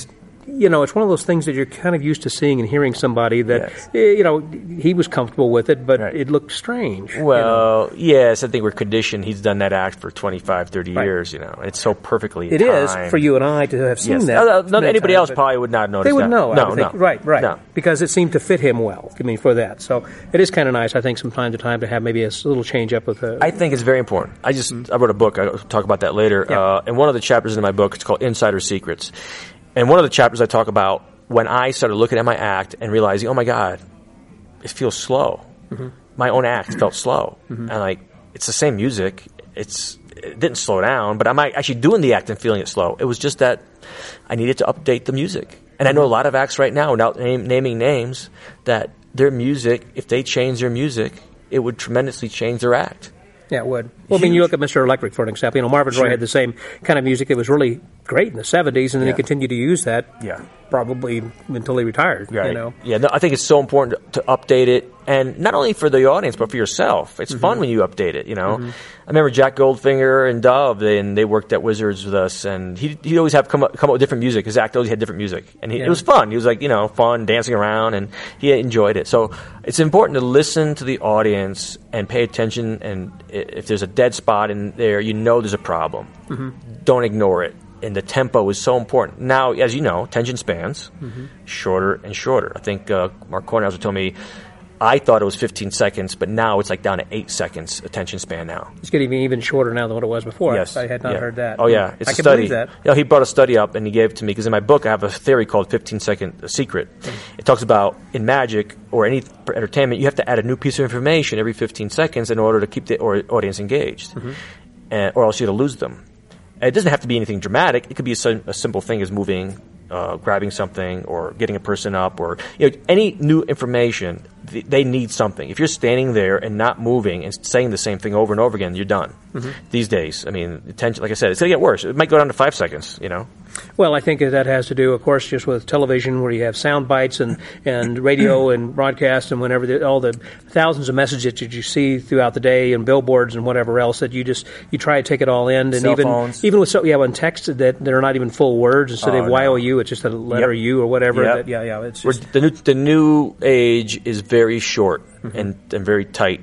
you know, it's one of those things that you're kind of used to seeing and hearing somebody that, Yes. eh, you know, he was comfortable with it, but Right. it looked strange. you know. Well, yes, I think we're conditioned. He's done that act for twenty-five, thirty Right. years, you know. It's so perfectly It is timed. for you and I to have seen Yes. that. Uh, none- many anybody times, else but probably would not notice They would that. know. I No, would no. think. Right, right. No. Because it seemed to fit him well, I mean, for that. So it is kind of nice, I think, from time to time to have maybe a s- little change up with the... I think it's very important. I just I wrote a book. I'll talk about that later. Yeah. Uh, and one of the chapters in my book, it's called Insider Secrets. And one of the chapters I talk about when I started looking at my act and realizing, oh my God, it feels slow. Mm-hmm. My own act felt slow. Mm-hmm. And like, it's the same music. It's It didn't slow down, but I'm actually doing the act and feeling it slow. It was just that I needed to update the music. And I know a lot of acts right now, without name, naming names, that their music, if they change their music, it would tremendously change their act. Yeah, it would. Well, I mean, you look at Mister Electric, for an example. You know, Marvin Roy Sure. had the same kind of music that was really great in the seventies, and then Yeah. he continued to use that Yeah. probably until he retired, Right. you know. Yeah, no, I think it's so important to, to update it, and not only for the audience, but for yourself. It's Mm-hmm. fun when you update it, you know. Mm-hmm. I remember Jack Goldfinger and Dove, they, and they worked at Wizards with us, and he he'd always have come up, come up with different music. His act always had different music, and he, Yeah. it was fun. He was like, you know, fun, dancing around, and he enjoyed it. So it's important to listen to the audience and pay attention, and i- if there's a dead spot in there, you know there's a problem. Mm-hmm. Don't ignore it. And the tempo is so important. Now, as you know, attention spans, mm-hmm. shorter and shorter. I think uh, Mark Kornhauser told me, I thought it was fifteen seconds, but now it's like down to eight seconds attention span now. It's getting even shorter now than what it was before. Yes. I had not yeah. heard that. Oh, yeah. It's I a can study. believe that. You know, he brought a study up and he gave it to me because in my book I have a theory called fifteen second secret. Mm-hmm. It talks about in magic or any entertainment, you have to add a new piece of information every fifteen seconds in order to keep the or- audience engaged, mm-hmm. and, or else you'll lose them. And it doesn't have to be anything dramatic. It could be a, sim- a simple thing as moving, uh, grabbing something, or getting a person up, or you know, any new information. Th- they need something. If you're standing there and not moving and saying the same thing over and over again, you're done. Mm-hmm. These days, I mean, attention. Like I said, it's going to get worse. It might go down to five seconds. You know. Well, I think that has to do, of course, just with television, where you have sound bites and, and radio and broadcast, and whenever the, all the thousands of messages that you see throughout the day and billboards and whatever else, that you just you try to take it all in, and Cell even phones. even with so yeah, when text that they're not even full words, instead Oh, of Y O no. U, it's just a letter Yep. U or whatever. Yep. That, yeah, yeah, it's We're, just, the new the new age is very short mm-hmm. and, and very tight.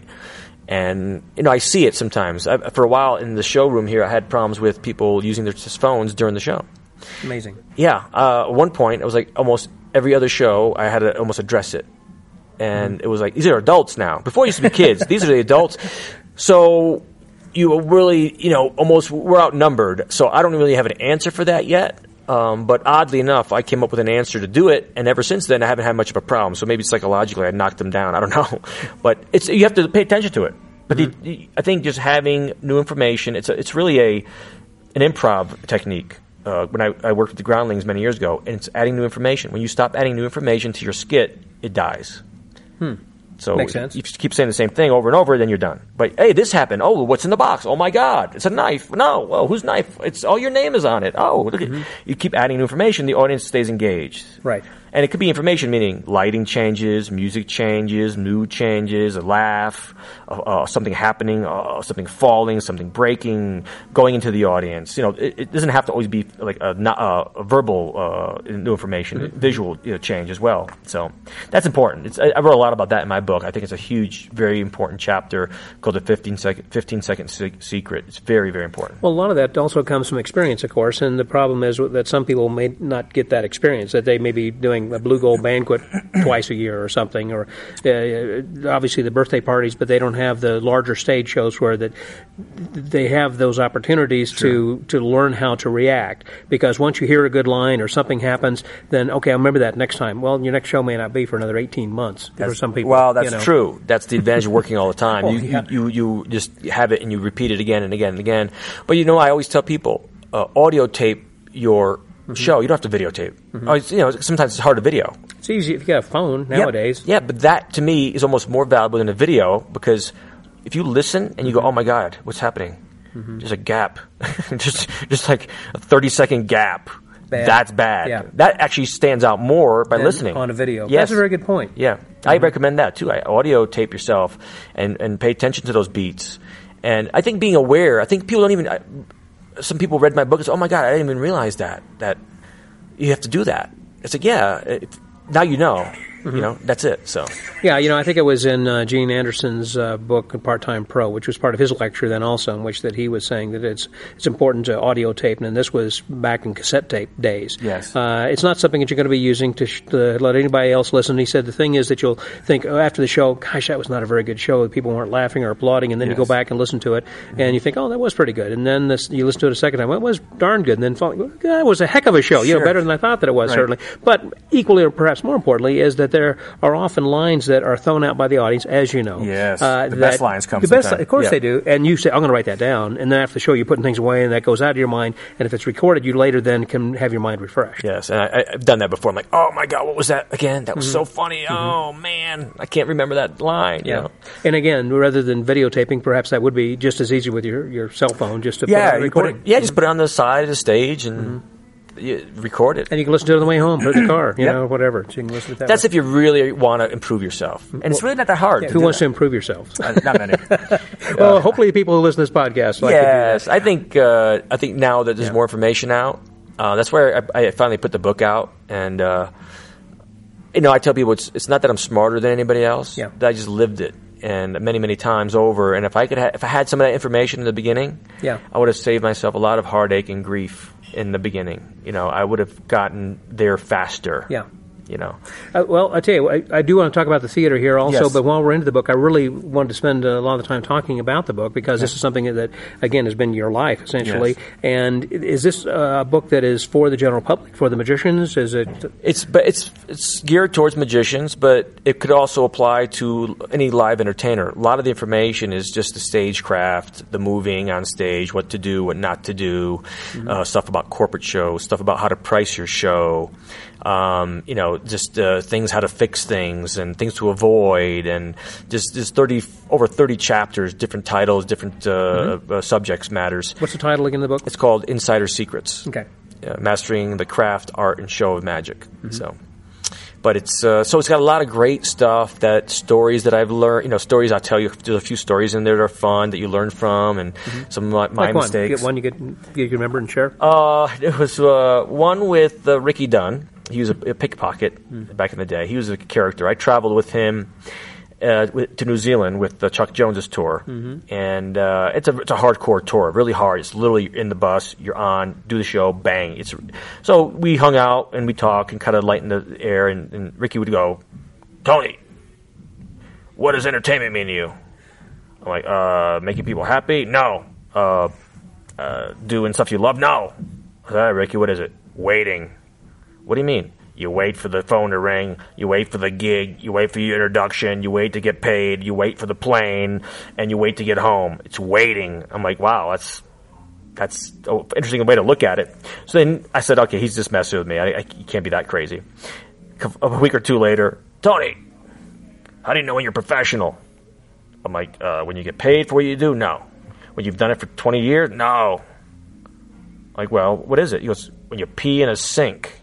And, you know, I see it sometimes. I, for a while in the showroom here, I had problems with people using their phones during the show. amazing. Yeah. Uh, at one point, it was like almost every other show, I had to almost address it. And it was like, these are adults now. Before it used to be kids. These are the adults. So you really, you know, almost, we're outnumbered. So I don't really have an answer for that yet. Um, but oddly enough, I came up with an answer to do it, and ever since then, I haven't had much of a problem. So maybe psychologically, I knocked them down. I don't know, but it's you have to pay attention to it. But mm-hmm. the, the, I think just having new information, it's a, it's really a an improv technique. Uh, when I, I worked with the Groundlings many years ago, and it's adding new information. When you stop adding new information to your skit, it dies. Hmm. So Makes sense. if you keep saying the same thing over and over, then you're done. But, hey, this happened. Oh, what's in the box? Oh, my God. It's a knife. No. Oh, whose knife? It's oh, your name is on it. Oh, look Mm-hmm. at you keep adding new information. The audience stays engaged. Right. And it could be information, meaning lighting changes, music changes, mood changes, a laugh, uh, uh, something happening, uh, something falling, something breaking, going into the audience. You know, it, it doesn't have to always be like a, not, uh, a verbal uh, new information, mm-hmm. visual you know, change as well. So that's important. It's, I, I wrote a lot about that in my book. I think it's a huge, very important chapter called the fifteen second, fifteen second se- secret. It's very, very important. Well, a lot of that also comes from experience, of course, and the problem is that some people may not get that experience, that they may be doing a Blue Gold banquet twice a year or something, or uh, obviously the birthday parties, but they don't have the larger stage shows where that they have those opportunities sure. to, to learn how to react. Because once you hear a good line or something happens, then, okay, I'll remember that next time. Well, your next show may not be for another eighteen months that's, for some people. Well, that's you know. true. That's the advantage of working all the time. Well, you, yeah. you, you, you just have it and you repeat it again and again and again. But, you know, I always tell people, uh, audio tape your mm-hmm. show. You don't have to videotape. Mm-hmm. Oh, it's, you know, sometimes it's hard to video. It's easy if you got a phone nowadays. Yeah, yeah, but that to me is almost more valuable than a video, because if you listen and you go, "Oh my God, what's happening?" Mm-hmm. There's a gap, just just like a thirty second gap. Bad. That's bad. Yeah. That actually stands out more by Than listening on a video. Yes. That's a very good point. Yeah, mm-hmm. I recommend that too. I audio tape yourself and and pay attention to those beats. And I think being aware. I think people don't even. I, some people read my book and said, "Oh my God, I didn't even realize that that you have to do that." it's like, yeah, it, now you know. You know, that's it. So, yeah, you know, I think it was in uh, Gene Anderson's uh, book Part-Time Pro, which was part of his lecture then also, in which that he was saying that it's it's important to audio tape, and this was back in cassette tape days. Yes, uh, it's not something that you're going to be using to, sh- to let anybody else listen. He said the thing is that you'll think oh, after the show, gosh, that was not a very good show. People weren't laughing or applauding, and then yes. you go back and listen to it, mm-hmm. and you think, oh, that was pretty good, and then this, you listen to it a second time, well, it was darn good, and then finally, well, that was a heck of a show. Sure. You know, better than I thought that it was, right. certainly. But equally, or perhaps more importantly, is that there are often lines that are thrown out by the audience, as you know. Yes, uh, the best lines come the best, sometime. Of course yeah. they do. And you say, I'm going to write that down. And then after the show, you're putting things away, and that goes out of your mind. And if it's recorded, you later then can have your mind refreshed. Yes, and I, I've done that before. I'm like, oh, my God, what was that again? That was mm-hmm. so funny. Mm-hmm. Oh, man, I can't remember that line. Yeah. You know? And again, rather than videotaping, perhaps that would be just as easy with your, your cell phone, just to yeah, put it on recording. It, yeah, mm-hmm. just put it on the side of the stage and... Mm-hmm. You record it. And you can listen to it on the way home, put it in the car, you yep. know, whatever. So you can listen to that That's way. if you really want to improve yourself. And well, it's really not that hard. Yeah, to who wants that. to improve yourself? Uh, not many. Well, uh, hopefully people who listen to this podcast like yes, to do that. I think, uh, I think now that there's yeah. more information out, uh, that's where I, I finally put the book out. And, uh, you know, I tell people it's, it's not that I'm smarter than anybody else. Yeah. That I just lived it. And many, many times over. And if I could, ha- if I had some of that information in the beginning, yeah. I would have saved myself a lot of heartache and grief in the beginning. You know, I would have gotten there faster. Yeah. You know. Uh, well, I tell you, I, I do want to talk about the theater here also, yes. but while we're into the book, I really wanted to spend a lot of the time talking about the book because yeah. this is something that, again, has been your life, essentially. Yes. And is this a book that is for the general public, for the magicians? Is it? It's but it's it's geared towards magicians, but it could also apply to any live entertainer. A lot of the information is just the stagecraft, the moving on stage, what to do, what not to do, mm-hmm. uh, stuff about corporate shows, stuff about how to price your show. Um, you know, just uh, things, how to fix things, and things to avoid, and just there's thirty over thirty chapters, different titles, different uh, mm-hmm. uh, subjects matters. What's the title again of the book? It's called Insider Secrets. Okay, uh, mastering the craft, art, and show of magic. Mm-hmm. So, but it's uh, so it's got a lot of great stuff. That stories that I've learned, you know, stories I'll tell you. There's a few stories in there that are fun that you learn from, and mm-hmm. some of my, my like mistakes. One. You get one you get you can remember and share. Uh, it was uh, one with uh, Ricky Dunn. He was a, a pickpocket mm. back in the day. He was a character. I traveled with him uh, with, to New Zealand with the Chuck Jones's tour, mm-hmm. and uh, it's a it's a hardcore tour, really hard. It's literally in the bus, you're on, do the show, bang. It's so we hung out and we talked and kind of lightened the air. And, and Ricky would go, Tony, what does entertainment mean to you? I'm like, uh, making people happy? No. Uh, uh, doing stuff you love? No. I said, Ricky, what is it? Waiting. What do you mean? You wait for the phone to ring, you wait for the gig, you wait for your introduction, you wait to get paid, you wait for the plane, and you wait to get home. It's waiting. I'm like, wow, that's that's an interesting way to look at it. So then I said, okay, he's just messing with me. I, I, he can't be that crazy. A week or two later, Tony, how do you know when you're professional? I'm like, uh, when you get paid for what you do? No. When you've done it for twenty years? No. I'm like, well, what is it? He goes, when you pee in a sink.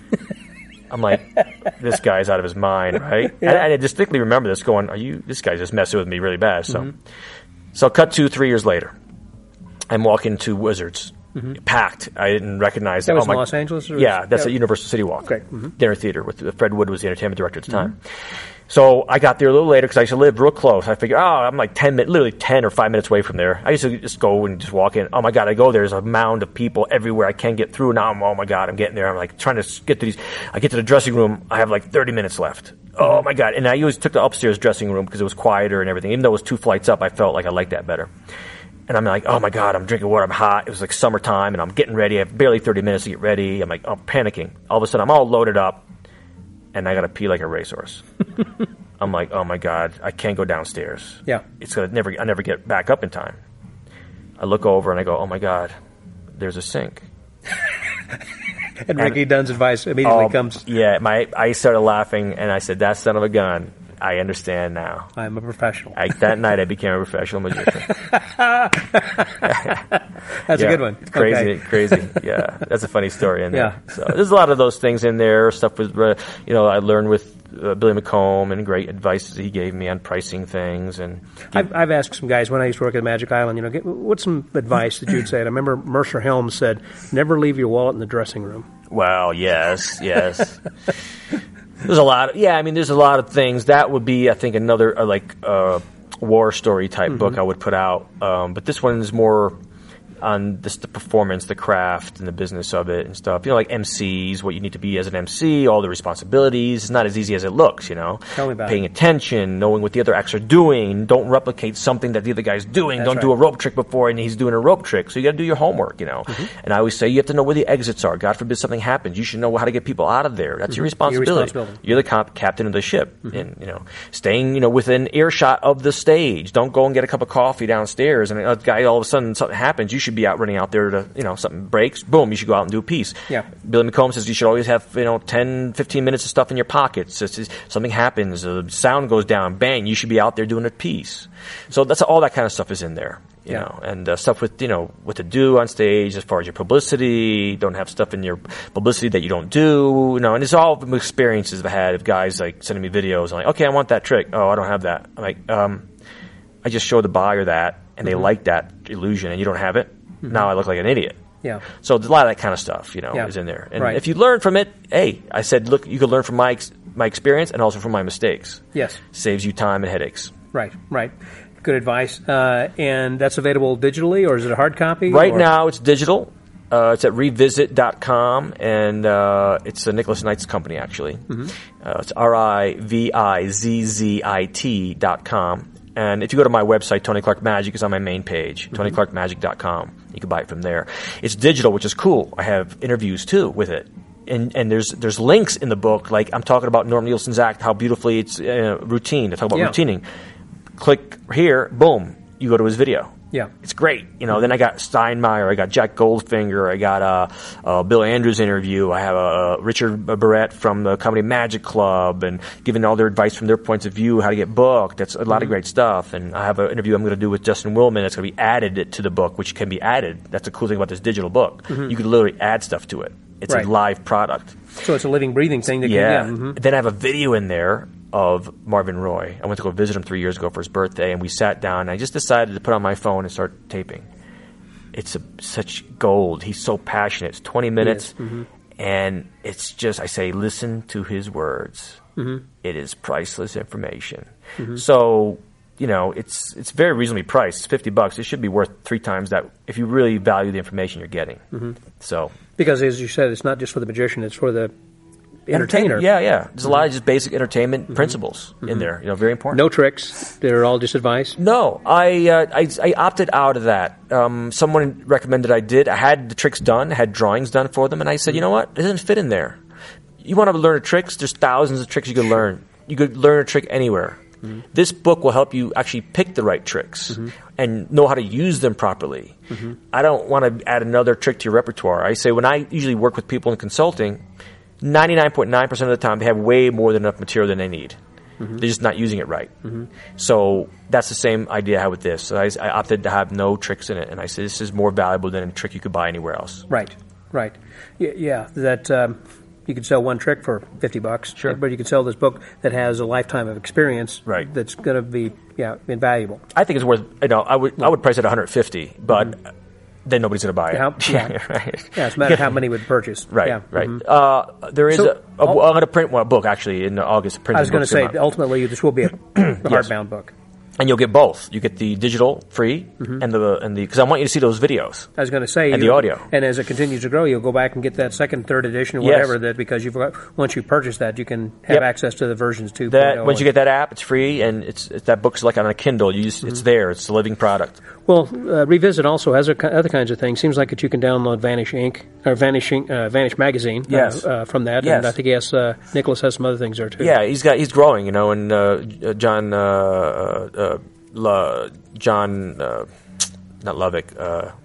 I'm like, this guy's out of his mind, right? Yeah. And I distinctly remember this going, are you, this guy's just messing with me really bad. So, mm-hmm. so cut to three years later. I'm walking to Wizards, mm-hmm. packed. I didn't recognize that. That was oh, my, in Los Angeles? Or yeah, that's yeah. at Universal City Walk. Okay. Mm-hmm. Dinner Theater with Fred Wood was the entertainment director at the time. Mm-hmm. So I got there a little later because I used to live real close. I figured, oh, I'm like ten minutes, literally ten or five minutes away from there. I used to just go and just walk in. Oh my God, I go there. There's a mound of people everywhere. I can't get through. Now I'm, oh my God, I'm getting there. I'm like trying to get to these. I get to the dressing room. I have like thirty minutes left. Oh my God. And I always took the upstairs dressing room because it was quieter and everything. Even though it was two flights up, I felt like I liked that better. And I'm like, oh my God, I'm drinking water. I'm hot. It was like summertime and I'm getting ready. I have barely thirty minutes to get ready. I'm like, I'm panicking. All of a sudden, I'm all loaded up and I got to pee like a racehorse. I'm like, oh my God, I can't go downstairs. Yeah. It's gonna never I never get back up in time. I look over and I go, oh my God, there's a sink. and Ricky and, Dunn's advice immediately oh, comes. Yeah, my I started laughing and I said, that son of a gun. I understand now. I'm a professional. I, that night I became a professional magician. That's yeah, a good one. Crazy, okay. crazy. Yeah, that's a funny story in there. Yeah. So there's a lot of those things in there. Stuff with, uh, you know, I learned with uh, Billy McComb and great advice that he gave me on pricing things. And I've, I've asked some guys when I used to work at Magic Island, you know, get, what's some advice that you'd say? And I remember Mercer Helms said, never leave your wallet in the dressing room. Well, yes, yes. There's a lot. Of, yeah, I mean, there's a lot of things. That would be, I think, another uh, like uh, war story type mm-hmm. book I would put out. Um, but this one is more on this, the performance, the craft, and the business of it and stuff. You know, like M Cs, what you need to be as an M C, all the responsibilities. It's not as easy as it looks, you know. Tell me about Paying it. attention, knowing what the other acts are doing. Don't replicate something that the other guy's doing. That's Don't right. do a rope trick before and he's doing a rope trick. So you got to do your homework, you know. Mm-hmm. And I always say you have to know where the exits are. God forbid something happens. You should know how to get people out of there. That's mm-hmm. your responsibility. Your responsibility. You're the comp- captain of the ship. Mm-hmm. And, you know, staying, you know, within earshot of the stage. Don't go and get a cup of coffee downstairs and a guy all of a sudden something happens. You should be out running out there to, you know, something breaks, boom, you should go out and do a piece. Yeah. Billy McComb says you should always have, you know, ten, fifteen minutes of stuff in your pockets. It's, it's, something happens, the sound goes down, bang, you should be out there doing a piece. So that's all that kind of stuff is in there, you yeah. know, and uh, stuff with, you know, what to do on stage as far as your publicity. Don't have stuff in your publicity that you don't do, you know, and it's all experiences I've had of guys like sending me videos. I'm like, okay, I want that trick. Oh, I don't have that. I'm like, um, I just showed the buyer that, and they mm-hmm. like that illusion, and you don't have it. Mm-hmm. Now I look like an idiot. Yeah. So a lot of that kind of stuff, you know, yeah. is in there. And right. if you learn from it, hey, I said, look, you can learn from my ex- my experience and also from my mistakes. Yes. Saves you time and headaches. Right, right. Good advice. Uh, and that's available digitally, or is it a hard copy? Right or? now it's digital. Uh, it's at revisit dot com, and uh, it's a Nicholas Knight's company, actually. Mm-hmm. Uh, it's R I V I Z Z I T dot com. And if you go to my website, Tony Clark Magic is on my main page, mm-hmm. tony clark magic dot com. You can buy it from there. It's digital, which is cool. I have interviews, too, with it. And and there's there's links in the book, like I'm talking about Norm Nielsen's act, how beautifully it's uh, routine. I talk about yeah. routining. Click here, boom, you go to his video. Yeah. It's great. You know, then I got Steinmeier, I got Jack Goldfinger, I got uh, uh, Bill Andrews interview, I have uh, Richard Barrett from the Comedy Magic Club, and giving all their advice from their points of view, how to get booked. That's a lot mm-hmm. of great stuff. And I have an interview I'm going to do with Justin Willman that's going to be added to the book, which can be added. That's the cool thing about this digital book. Mm-hmm. You can literally add stuff to it. It's right. a live product. So it's a living, breathing thing. That yeah. Can, yeah. Mm-hmm. Then I have a video in there of Marvin Roy. I went to go visit him three years ago for his birthday, and we sat down, and I just decided to put on my phone and start taping. It's a, such gold. He's so passionate. It's twenty minutes, mm-hmm. and it's just, I say, listen to his words. Mm-hmm. It is priceless information. Mm-hmm. So, you know, it's it's very reasonably priced. It's fifty bucks. It should be worth three times that if you really value the information you're getting. Mm-hmm. So, because, as you said, it's not just for the magician, it's for the entertainer. Yeah, yeah. There's a lot of just basic entertainment mm-hmm. principles mm-hmm. in there. You know, very important. No tricks. They're all just advice. No, I uh, I, I opted out of that. Um, someone recommended I did. I had the tricks done, had drawings done for them, and I said, you know what? It doesn't fit in there. You want to learn tricks? There's thousands of tricks you could learn. You could learn a trick anywhere. Mm-hmm. This book will help you actually pick the right tricks mm-hmm. and know how to use them properly. Mm-hmm. I don't want to add another trick to your repertoire. I say when I usually work with people in consulting, ninety-nine point nine percent of the time, they have way more than enough material than they need. Mm-hmm. They're just not using it right. Mm-hmm. So that's the same idea I have with this. So I, I opted to have no tricks in it, and I said this is more valuable than a trick you could buy anywhere else. Right, right. Yeah, yeah that um, you could sell one trick for fifty bucks. Sure. But you could sell this book that has a lifetime of experience. Right. That's going to be yeah invaluable. I think it's worth. You know, I would I would price it one hundred fifty, but. Mm-hmm. Then nobody's going to buy it. How, yeah, right. Yeah, it's a matter of how many would purchase. Right, yeah. right. Mm-hmm. Uh, there is so, a, a, I'm going to print one book actually in August. I was going to say, ultimately, this will be a hardbound yes. book. And you'll get both. You get the digital free mm-hmm. and the and the because I want you to see those videos. I was going to say, and you, the audio. And as it continues to grow, you'll go back and get that second, third edition, or whatever. Yes. That because you've got, once you purchase that, you can have yep. access to the versions two. That once you get that app, it's free, and it's, it's that book's like on a Kindle. You just, mm-hmm. It's there. It's a living product. Well, uh, Revisit also has other kinds of things. Seems like that you can download Vanish Ink or Vanish Ink, uh, Vanish Magazine. Yes. Uh, uh, from that, yes. and I think he has uh, Nicholas has some other things there too. Yeah, he's got he's growing, you know, and uh, John. Uh, uh, uh, La, John, uh, not Lovick, uh,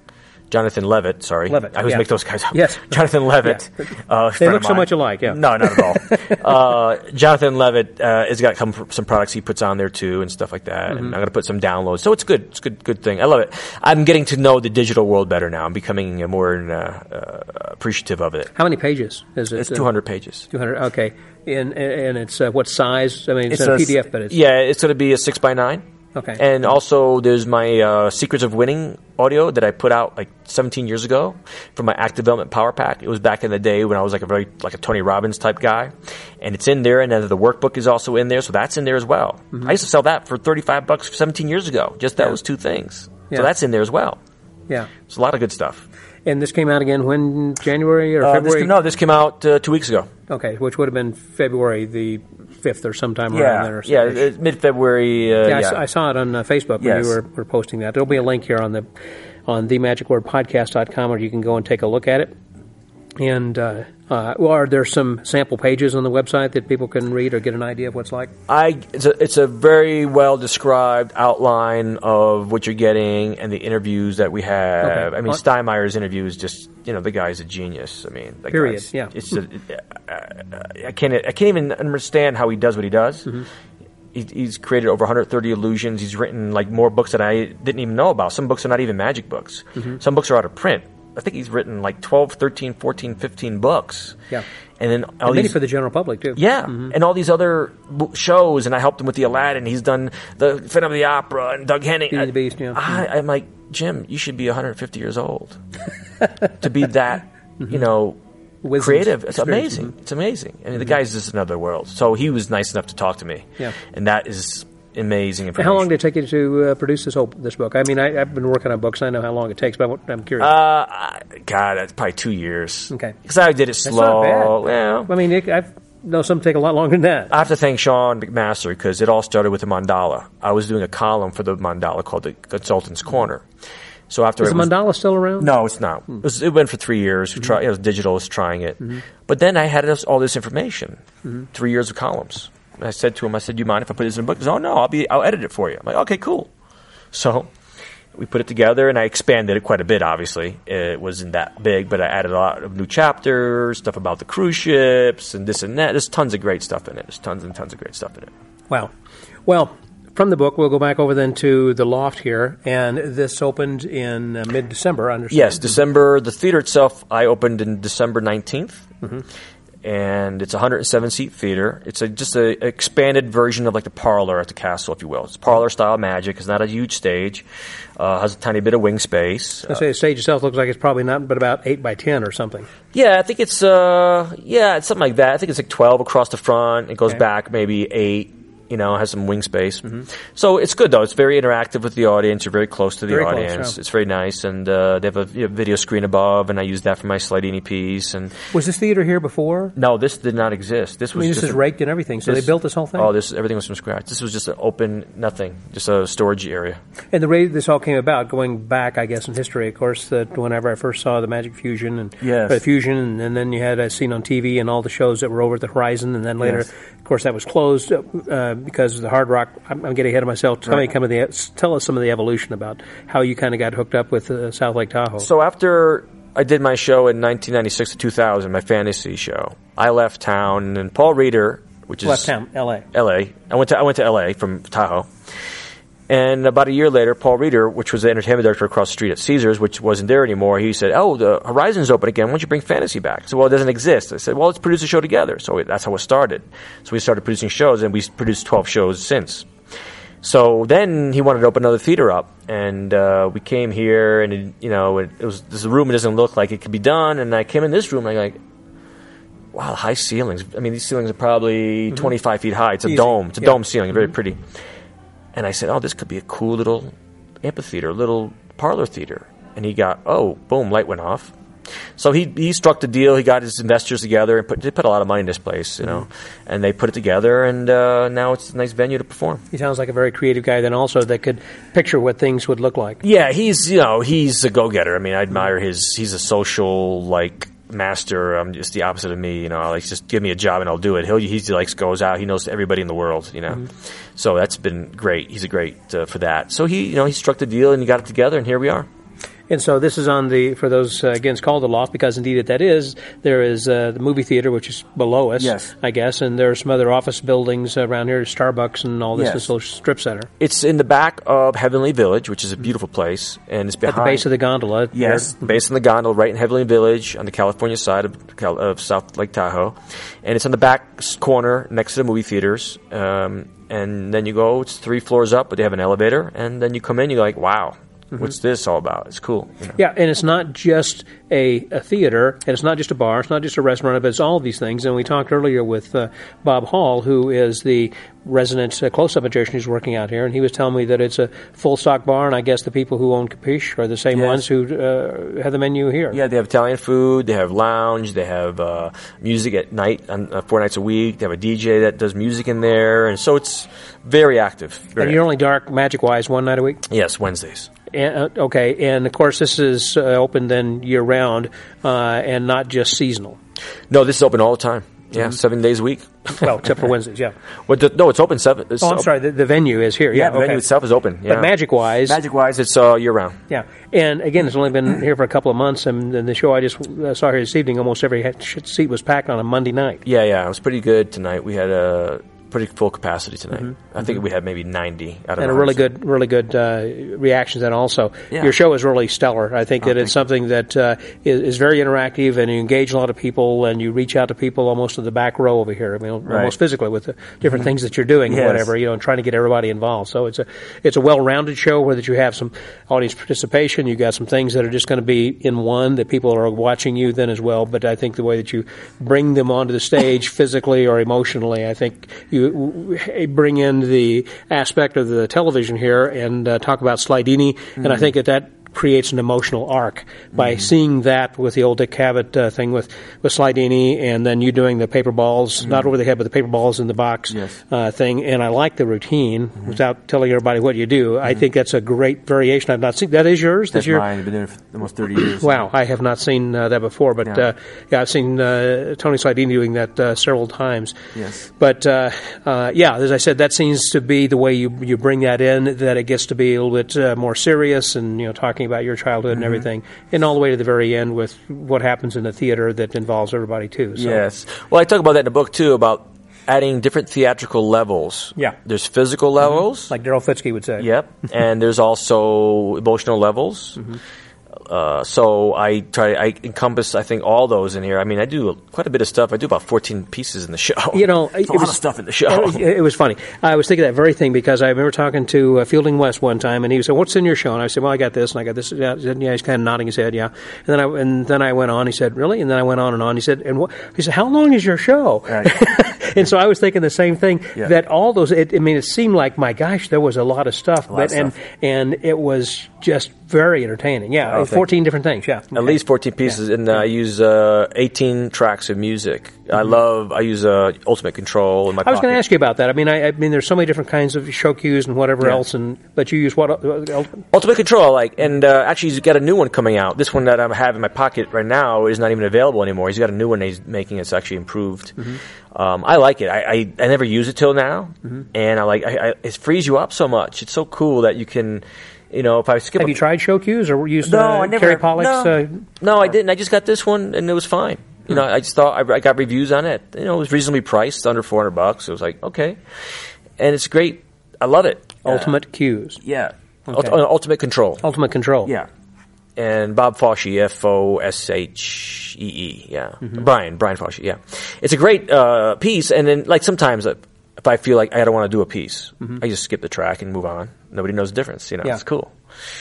Jonathan Levitt, sorry. Levitt, I always yeah. make those guys up. Yes. Jonathan Levitt. Yeah. Uh, They friend look of so mine. much alike, yeah. No, not at all. uh, Jonathan Levitt uh, has got come some products he puts on there too and stuff like that. Mm-hmm. And I'm going to put some downloads. So it's good. It's a good, good thing. I love it. I'm getting to know the digital world better now. I'm becoming more uh, uh, appreciative of it. How many pages is it? It's two hundred pages. two hundred, okay. And, and it's uh, what size? I mean, it's, It's a a P D F, but it's... Yeah, it's going to be a six by nine. Okay. And also, there's my uh, Secrets of Winning audio that I put out like seventeen years ago from my Act Development Power Pack. It was back in the day when I was like a very like a Tony Robbins type guy, and it's in there. And then the workbook is also in there, so that's in there as well. Mm-hmm. I used to sell that for thirty-five bucks seventeen years ago. Just those yeah. two things. Yeah. So that's in there as well. Yeah, it's a lot of good stuff. And this came out again when, January or uh, February? This came, no, this came out uh, two weeks ago. Okay, which would have been February the fifth or sometime yeah, around there. Or yeah, uh, mid-February. Uh, yeah, I, yeah. s- I saw it on uh, Facebook when yes. you were, were posting that. There'll be a link here on the on the magic word podcast dot com where you can go and take a look at it. And uh, uh, well, are there some sample pages on the website that people can read or get an idea of what's like? I it's a, it's a very well described outline of what you're getting and the interviews that we have. Okay. I mean, Steinmeier's interview is just, you know, the guy's a genius. I mean, that Period. guy's, Yeah. It's a, I can't I can't even understand how he does what he does. Mm-hmm. He, he's created over one hundred thirty illusions. He's written like more books that I didn't even know about. Some books are not even magic books. Mm-hmm. Some books are out of print. I think he's written like twelve, thirteen, fourteen, fifteen books. Yeah. And then all and many these, for the general public, too. Yeah. Mm-hmm. And all these other b- shows, and I helped him with the Aladdin. He's done the Phantom of the Opera and Doug Henning. Beauty and the Beast, yeah. I, I'm like, Jim, you should be one hundred fifty years old to be that, you know, Wisdom's creative. It's experience. amazing. Mm-hmm. It's amazing. I mean, the guy's just another world. So he was nice enough to talk to me. Yeah. And that is amazing information. How long did it take you to uh, produce this whole this book? I mean, I, I've been working on books. I know how long it takes, but I'm curious. Uh, I- God, that's probably two years. Okay. Because I did it That's slow. not bad. Well, I mean, it, I've know some take a lot longer than that. I have to thank Sean McMaster because it all started with the mandala. I was doing a column for the mandala called the Consultant's Corner. So after Is it the was, mandala still around? No, it's not. Hmm. It, was, it went for three years. We Mm-hmm. tried, it was digital. I was trying it, Mm-hmm. but then I had this, all this information. Mm-hmm. Three years of columns. And I said to him, I said, "Do you mind if I put this in a book?" He goes, "Oh no, I'll be, I'll edit it for you." I'm like, "Okay, cool." So we put it together, and I expanded it quite a bit. Obviously, it wasn't that big, but I added a lot of new chapters, stuff about the cruise ships, and this and that. There's tons of great stuff in it. There's tons and tons of great stuff in it. Wow. Well, from the book, we'll go back over then to the Loft here, and this opened in uh, mid-December, I understand. Yes, December. The theater itself, I opened in December nineteenth. Mm-hmm. And it's a one hundred seven seat theater. It's a, just an expanded version of like the parlor at the castle, if you will. It's parlor-style magic. It's not a huge stage. Uh, has a tiny bit of wing space. I say the stage itself looks like it's probably not but about eight by ten or something. Yeah, I think it's uh, yeah, it's something like that. I think it's like twelve across the front. It goes Okay. back maybe eight. You know, has some wing space. Mm-hmm. So it's good, though. It's very interactive with the audience. You're very close to the Very close, audience. yeah. It's very nice. And uh, they have a you know, video screen above, and I use that for my Slidini piece. And Was this theater here before? no, this did not exist. This I was mean, this just is a- raked and everything, so this- they built this whole thing? Oh, this everything was from scratch. This was just an open nothing, just a storage area. And the way this all came about, going back, I guess, in history, of course, that whenever I first saw the Magic Fusion and Yes. uh, Fusion, and, and then you had a scene on T V and all the shows that were over at the Horizon, and then later, Yes. of course, that was closed uh, because of the Hard Rock. I'm, I'm getting ahead of myself. Tell me, Right. come of the, tell us some of the evolution about how you kind of got hooked up with uh, South Lake Tahoe. So after I did my show in nineteen ninety-six to two thousand, my fantasy show, I left town, and Paul Reeder, which is Left town, L A. L A. I went to I went to L A from Tahoe. And about a year later, Paul Reeder, which was the entertainment director across the street at Caesars, which wasn't there anymore, he said, "Oh, the Horizon's open again. Why don't you bring fantasy back?" I said, "Well, it doesn't exist." I said, "Well, let's produce a show together." So that's how it started. So we started producing shows, and we produced twelve shows since. So then he wanted to open another theater up, and uh, we came here, and it, you know, it, it was this room. It doesn't look like it could be done. And I came in this room, and I'm like, wow, high ceilings. I mean, these ceilings are probably twenty-five feet high. It's a Easy. dome. It's a Yeah. dome ceiling, very pretty. And I said, oh, this could be a cool little amphitheater, little parlor theater. And he got, oh, boom, light went off. So he he struck the deal. He got his investors together and put they put a lot of money in this place, you know, and they put it together, and uh, now it's a nice venue to perform. He sounds like a very creative guy then also that could picture what things would look like. Yeah, he's you know he's a go getter. I mean, I admire his. He's a social like master. I'm just the opposite of me. You know, like just give me a job and I'll do it. He'll he like goes out. He knows everybody in the world. You know, mm-hmm. So that's been great. He's a great uh, for that. So he you know he struck the deal and he got it together, and here we are. And so this is on the, for those, uh, again, it's called the Loft because indeed that is, there is uh, the movie theater, which is below us, yes. I guess, and there are some other office buildings around here, Starbucks and all this, yes. this little strip center. It's in the back of Heavenly Village, which is a beautiful place, and it's behind... At the base of the gondola. Yes, the base of the gondola, right in Heavenly Village, on the California side of, Cal- of South Lake Tahoe. And it's on the back corner next to the movie theaters. Um, and then you go, it's three floors up, but they have an elevator, and then you come in, you're like, wow. Mm-hmm. What's this all about? It's cool. You know? Yeah, and it's not just a, a theater, and it's not just a bar, it's not just a restaurant, but it's all of these things. And we talked earlier with uh, Bob Hall, who is the resident uh, close-up magician who's working out here, and he was telling me that it's a full-stock bar, and I guess the people who own Capiche are the same yes. ones who uh, have the menu here. Yeah, they have Italian food, they have lounge, they have uh, music at night, on, uh, four nights a week, they have a D J that does music in there, and so it's very active. Very and you're active. only dark, magic-wise, one night a week? Yes, Wednesdays. And, uh, okay, and of course this is uh, open then year-round uh, and not just seasonal. No, this is open all the time. Yeah, mm-hmm. seven days a week. Well, except for Wednesdays, yeah. Well, the, no, it's open seven. It's oh, I'm op- sorry, the, the venue is here. Yeah, Yeah, the okay. venue itself is open. Yeah. But magic-wise... Magic-wise, it's uh, year-round. Yeah, and again, it's only been here for a couple of months, and, and the show I just uh, saw here this evening, almost every seat was packed on a Monday night. Yeah, yeah, it was pretty good tonight. We had a... pretty full capacity tonight. Mm-hmm. I think mm-hmm. we had maybe ninety out of and a really good, really good uh, reactions. And also, yeah. your show is really stellar. I think oh, that it's something that uh, is, is very interactive, and you engage a lot of people, and you reach out to people almost to the back row over here. I mean, right. almost physically with the different mm-hmm. things that you're doing, yes. or whatever. You know, and trying to get everybody involved. So it's a it's a well-rounded show where that you have some audience participation. You got some things that are just going to be in one that people are watching you then as well. But I think the way that you bring them onto the stage physically or emotionally, I think you bring in the aspect of the television here and uh, talk about Slidini, mm-hmm. and I think that that creates an emotional arc by mm-hmm. seeing that with the old Dick Cavett uh, thing with, with Slidini, and then you doing the paper balls, mm-hmm. not over the head, but the paper balls in the box yes. uh, thing. And I like the routine mm-hmm. without telling everybody what you do. Mm-hmm. I think that's a great variation. I've not seen that. Is yours? That's your... mine. I've been doing it for almost thirty years. Wow, I have not seen uh, that before, but yeah, uh, yeah I've seen uh, Tony Slidini doing that uh, several times. Yes. But uh, uh, yeah, as I said, that seems to be the way you you bring that in. That it gets to be a little bit uh, more serious, and you know, talking about your childhood. Mm-hmm. And everything, and all the way to the very end with what happens in the theater that involves everybody too. So. Yes. Well, I talk about that in the book too, about adding different theatrical levels. Yeah. There's physical levels. Mm-hmm. Like Daryl Fitzke would say. Yep. And there's also emotional levels. Mm-hmm. Uh, so I try, I encompass, I think, all those in here. I mean, I do quite a bit of stuff. I do about fourteen pieces in the show. You know, it, a lot was, of stuff in the show. It, it was funny. I was thinking that very thing because I remember talking to uh, Fielding West one time, and he said, "What's in your show?" And I said, "Well, I got this, and I got this." Yeah, yeah he's kind of nodding his head, yeah. And then I and then I went on. He said, "Really?" And then I went on and on. He said, "And what?" He said, "How long is your show?" Right. And so I was thinking the same thing. Yeah. That all those, it, I mean, it seemed like, my gosh, there was a lot of stuff, lot but of and stuff. and it was just very entertaining. Yeah, oh, fourteen different things. Yeah, at okay. least fourteen pieces, yeah. and uh, I use uh, eighteen tracks of music. Mm-hmm. I love. I use uh, Ultimate Control in my. I was going to ask you about that. I mean, I, I mean, there's so many different kinds of show cues and whatever yeah. else, and but you use what? Uh, Ultimate Control, I like, and uh, actually, he's got a new one coming out. This one that I have in my pocket right now is not even available anymore. He's got a new one that he's making. It's actually improved. Mm-hmm. Um, I like it. I, I, I never use it till now, mm-hmm. and I like. I, I, it frees you up so much. It's so cool that you can. You know, if I skip. Have a, you tried show cues or used no, uh, I never, Kerry Pollock's? No, uh, no, I didn't. I just got this one, and it was fine. You know, I just thought I, I got reviews on it. You know, it was reasonably priced, under four hundred bucks. It was like okay, and it's great. I love it. Ultimate uh, Cues. Yeah, okay. Ult- Ultimate Control. Ultimate Control. Yeah, and Bob Foshee, F O S H E E. Yeah, mm-hmm. Brian, Brian Foshee. Yeah, it's a great uh, piece. And then, like sometimes, uh, if I feel like I don't want to do a piece, mm-hmm. I just skip the track and move on. Nobody knows the difference. You know, yeah. It's cool.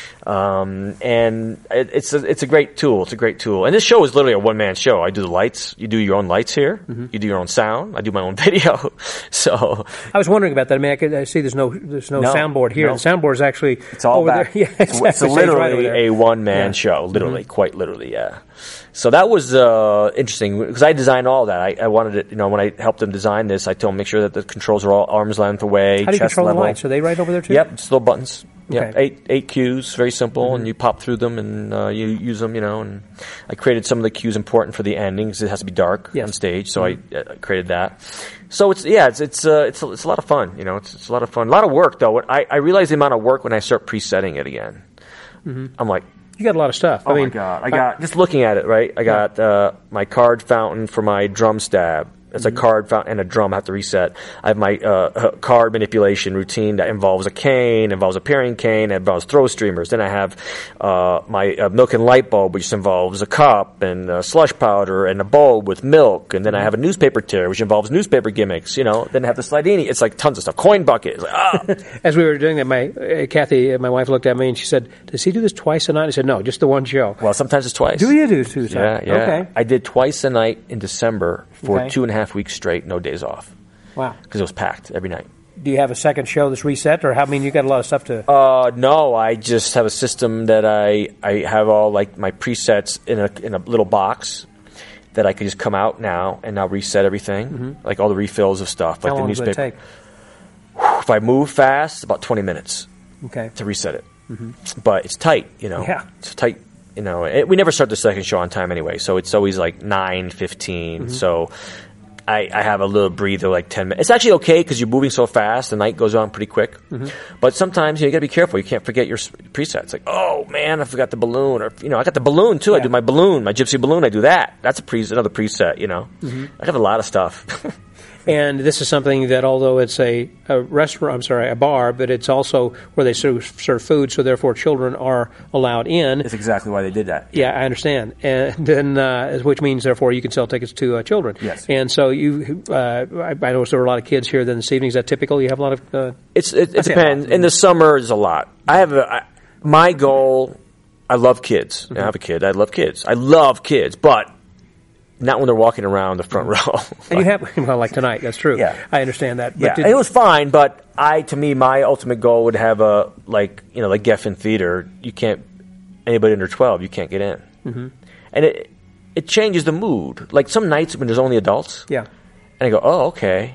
Um, and it, it's a, it's a great tool. It's a great tool. And this show is literally a one man show. I do the lights. You do your own lights here. Mm-hmm. You do your own sound. I do my own video. So I was wondering about that. I mean, I, could, I see there's no there's no, no soundboard here. No. The soundboard is actually it's all over back. there. Yeah, exactly. It's literally right a one man yeah. show. Literally, mm-hmm. quite literally. Yeah. So that was uh, interesting because I designed all that. I, I wanted it. You know, when I helped them design this, I told them make sure that the controls are all arm's length away. How do you chest control level. the lights? Are they right over there too? Yep, just little buttons. Yeah, okay. eight eight cues, very simple, mm-hmm. and you pop through them and uh, you use them, you know. And I created some of the cues important for the ending because it has to be dark yes. on stage, so mm-hmm. I uh, created that. So it's yeah, it's it's uh, it's a, it's a lot of fun, you know. It's it's a lot of fun, a lot of work though. I I realize the amount of work when I start presetting it again. Mm-hmm. I'm like, You got a lot of stuff. Oh I mean, my God! I got I, just looking at it. Right, I got uh, my card fountain for my drum stab. It's a card fountain and a drum I have to reset. I have my uh, card manipulation routine that involves a cane, involves a pairing cane, involves throw streamers. Then I have uh, my uh, milk and light bulb, which involves a cup and a slush powder and a bulb with milk. And then I have a newspaper tear, which involves newspaper gimmicks. You know. Then I have the Slidini. It's like tons of stuff. Coin bucket. It's like, ah. As we were doing that, my uh, Kathy, my wife, looked at me and she said, "Does he do this twice a night?" I said, "No, just the one show." Well, sometimes it's twice. Do you do two times? Yeah, yeah. Okay. I did twice a night in December for Okay. two and a half weeks straight, no days off. Wow. Because it was packed every night. Do you have a second show that's reset, or how? I mean, you got a lot of stuff to. Uh, no, I just have a system that I I have all like my presets in a in a little box that I can just come out now and now reset everything, mm-hmm. like all the refills of stuff, like how the long newspaper. does it take? If I move fast, about twenty minutes. Okay. To reset it, mm-hmm. But it's tight, you know. Yeah. It's tight. You know, it, we never start the second show on time anyway, so it's always like nine fifteen. Mm-hmm. So I, I have a little breather, like ten minutes. It's actually okay because you're moving so fast. The night goes on pretty quick. Mm-hmm. But sometimes you, know, you got to be careful. You can't forget your presets. Like, oh man, I forgot the balloon, or you know, I got the balloon too. Yeah. I do my balloon, my gypsy balloon. I do that. That's a pre- another preset. You know, mm-hmm. I have a lot of stuff. And this is something that, although it's a, a restaurant, I'm sorry, a bar, but it's also where they serve, serve food, so therefore children are allowed in. That's exactly why they did that. Yeah, I understand. And then, uh, which means, therefore, you can sell tickets to uh, children. Yes. And so you, uh, I, I noticed there were a lot of kids here then this evening. Is that typical? You have a lot of... Uh, it's It, it depends. In the summer, there's a lot. I have a, I, my goal, I love kids. Mm-hmm. I have a kid. I love kids. I love kids, but... not when they're walking around the front row. And you have, well, like tonight, that's true. Yeah. I understand that. But yeah, did, and it was fine, but I, to me, my ultimate goal would have a, like, you know, like Geffen Theater, you can't, anybody under twelve, you can't get in. Mm-hmm. And it it changes the mood. Like some nights when there's only adults. Yeah. And I go, oh, okay.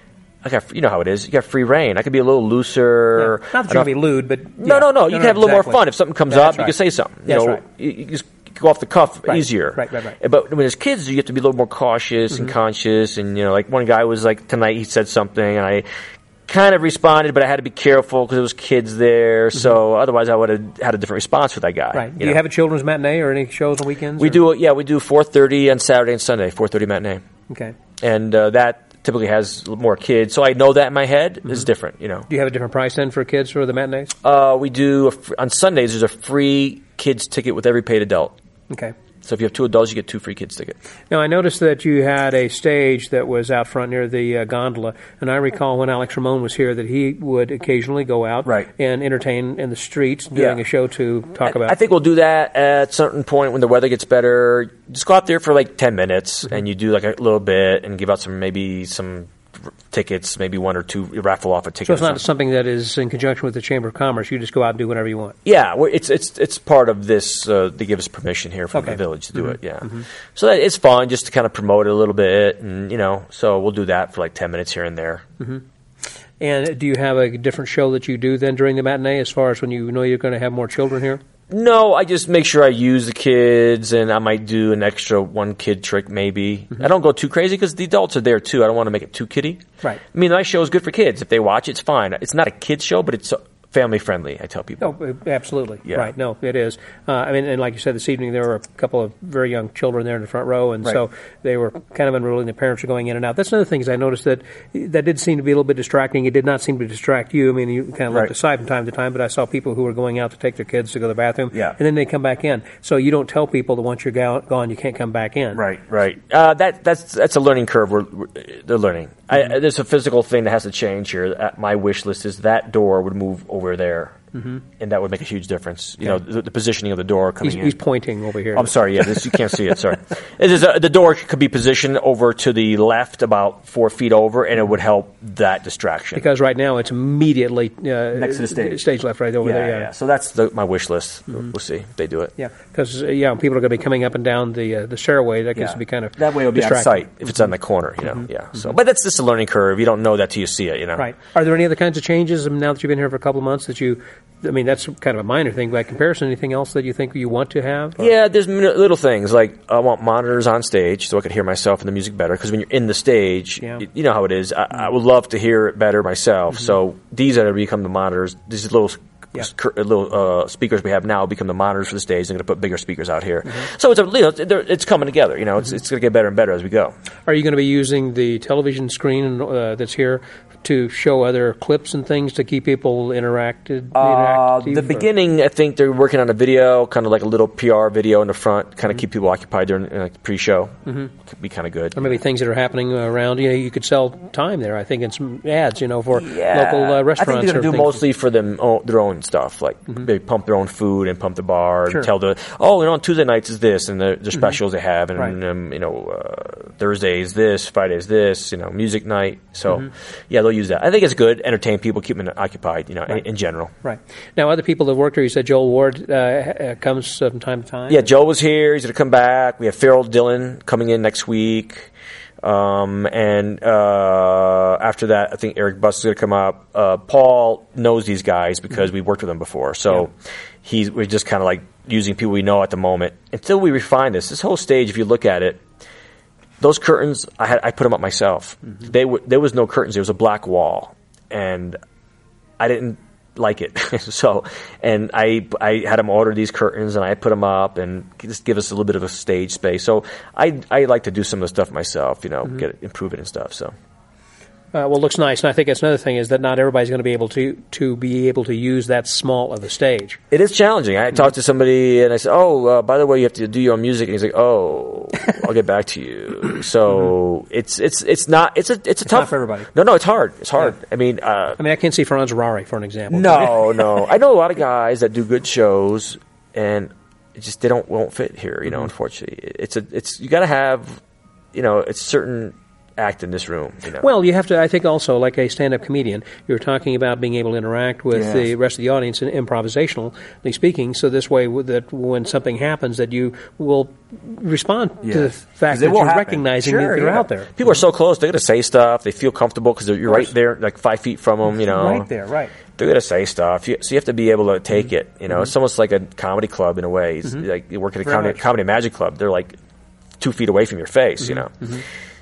I got, you know how it is. You got free reign. I could be a little looser. Yeah. Not that you're going to be lewd, but... Yeah. No, no, no. You no, can no, have a little exactly. more fun. If something comes yeah, up, right. you can say something. You That's know, right. you, you just go off the cuff right. easier. Right, right, right. But when there's kids, you have to be a little more cautious mm-hmm. and conscious. And, you know, like one guy was like, tonight he said something, and I kind of responded, but I had to be careful because there was kids there. Mm-hmm. So otherwise, I would have had a different response for that guy. Right. Do you you know? have a children's matinee or any shows on weekends? We or? do, yeah, we do four thirty on Saturday and Sunday, four thirty matinee. Okay. And uh, that typically has more kids, so I know that in my head mm-hmm. is different, you know. Do you have a different price then for kids for the matinees? Uh, we do, a fr- on Sundays, there's a free kids ticket with every paid adult. Okay. So if you have two adults, you get two free kids tickets. Now, I noticed that you had a stage that was out front near the uh, gondola, and I recall when Alex Ramon was here that he would occasionally go out right. and entertain in the streets doing yeah. a show to talk about. I think we'll do that at a certain point when the weather gets better. Just go out there for like ten minutes, mm-hmm. and you do like a little bit and give out some maybe some tickets, maybe one or two, raffle off a ticket. So it's not something that is in conjunction with the Chamber of Commerce. You just go out and do whatever you want. Yeah, it's it's it's part of this. Uh, they give us permission here from okay. the village to do mm-hmm. it. Yeah, mm-hmm. so that, it's fun just to kind of promote it a little bit, and you know, so we'll do that for like ten minutes here and there. Mm-hmm. And do you have a different show that you do then during the matinee, as far as when you know you're going to have more children here? No, I just make sure I use the kids, and I might do an extra one kid trick maybe. Mm-hmm. I don't go too crazy because the adults are there too. I don't want to make it too kiddie. Right. I mean, my show is good for kids. If they watch it, it's fine. It's not a kid's show, but it's family friendly, I tell people. Oh, absolutely. Yeah. Right. No, it is. Uh, I mean, and like you said, this evening there were a couple of very young children there in the front row, and right. so they were kind of unruly. The parents were going in and out. That's another thing is I noticed that that did seem to be a little bit distracting. It did not seem to distract you. I mean, you kind of right. looked aside from time to time, but I saw people who were going out to take their kids to go to the bathroom, yeah. and then they come back in. So you don't tell people that once you're go- gone, you can't come back in. Right, right. Uh, that that's that's a learning curve. We're, we're they're learning. Mm-hmm. I, there's a physical thing that has to change here. At my wish list is that door would move over there. Mm-hmm. And that would make a huge difference. You okay. know, the, the positioning of the door coming he's, in. He's pointing over here. Oh, I'm sorry. Yeah, this, you can't see it. Sorry. It is a, the door could be positioned over to the left, about four feet over, and it would help that distraction. Because right now it's immediately uh, next to the stage. Stage left, right over yeah, there. Yeah. yeah. So that's the, my wish list. Mm-hmm. We'll see if they do it. Yeah, because uh, yeah, people are going to be coming up and down the uh, the stairway. That gets yeah. to be kind of that way it'll be out of sight if it's on the corner. You know. Mm-hmm. Yeah. So, mm-hmm. but that's just a learning curve. You don't know that till you see it. You know. Right. Are there any other kinds of changes now that you've been here for a couple of months that you? I mean, that's kind of a minor thing by comparison. Anything else that you think you want to have? Or? Yeah, there's little things like I want monitors on stage so I could hear myself and the music better. Because when you're in the stage, yeah. you know how it is. I, I would love to hear it better myself. Mm-hmm. So these are to become the monitors. These little Yeah. cur- little uh, speakers we have now become the monitors for the stage. They're going to put bigger speakers out here. Mm-hmm. So it's a, you know, it's, it's coming together. You know, it's, mm-hmm. it's going to get better and better as we go. Are you going to be using the television screen uh, that's here to show other clips and things to keep people interacted? Uh, the or? beginning, I think they're working on a video, kind of like a little P R video in the front, kind of mm-hmm. keep people occupied during uh, pre-show. Mm-hmm. Could be kind of good. Or maybe things that are happening around. You know, you could sell time there. I think in some ads, you know, for yeah. local uh, restaurants. I think they're going to do things. mostly for them oh, their own stuff, like mm-hmm. they pump their own food and pump the bar sure. and tell the oh, you know, on Tuesday nights is this and the, the specials mm-hmm. they have, and right. um, you know, uh, Thursday is this, Friday is this, you know, music night. So mm-hmm. yeah, they'll use that. I think it's good. Entertain people, keep them occupied, you know, right. in, in general. Right. Now, other people that worked here, you said Joel Ward uh, comes from time to time? Yeah, Joel was here. He's going to come back. We have Farrell Dillon coming in next week. Um, and uh, after that, I think Eric Buss is going to come up. Uh, Paul knows these guys because mm-hmm. we worked with them before. So yeah. he's we're just kind of like using people we know at the moment. Until we refine this, this whole stage, if you look at it, those curtains, I had I put them up myself. Mm-hmm. They w- There was no curtains. There was a black wall. And I didn't like it. so, and I I had them order these curtains, and I put them up, and just give us a little bit of a stage space. So I I like to do some of the stuff myself, you know, mm-hmm. get it, improve it and stuff. So. Uh, well, it looks nice, and I think that's another thing is that not everybody's going to be able to to be able to use that small of a stage. It is challenging. I mm-hmm. talked to somebody, and I said, "Oh, uh, by the way, you have to do your own music." And he's like, "Oh, I'll get back to you." So mm-hmm. it's it's it's not it's a it's a it's tough not for everybody. No, no, it's hard. It's hard. Yeah. I mean, uh, I mean, I can't see Franz Rari for an example. No, no. I know a lot of guys that do good shows, and it just they don't won't fit here. You know, mm-hmm. unfortunately, it's a it's you got to have, you know, it's certain. Act in this room, you know. Well, you have to. I think also, like a stand-up comedian, you're talking about being able to interact with yes. the rest of the audience, and improvisationally speaking. So this way, that when something happens, that you will respond yes. to the fact that you're happen. recognizing sure, that they're yeah. out there. People are so close; they're going to say stuff. They feel comfortable because you're right there, like five feet from them. You know, right there, right. They're going to say stuff, you, so you have to be able to take mm-hmm. it. You know, mm-hmm. it's almost like a comedy club in a way. It's mm-hmm. like you work at a comedy, comedy magic club. They're like two feet away from your face. Mm-hmm. You know. Mm-hmm.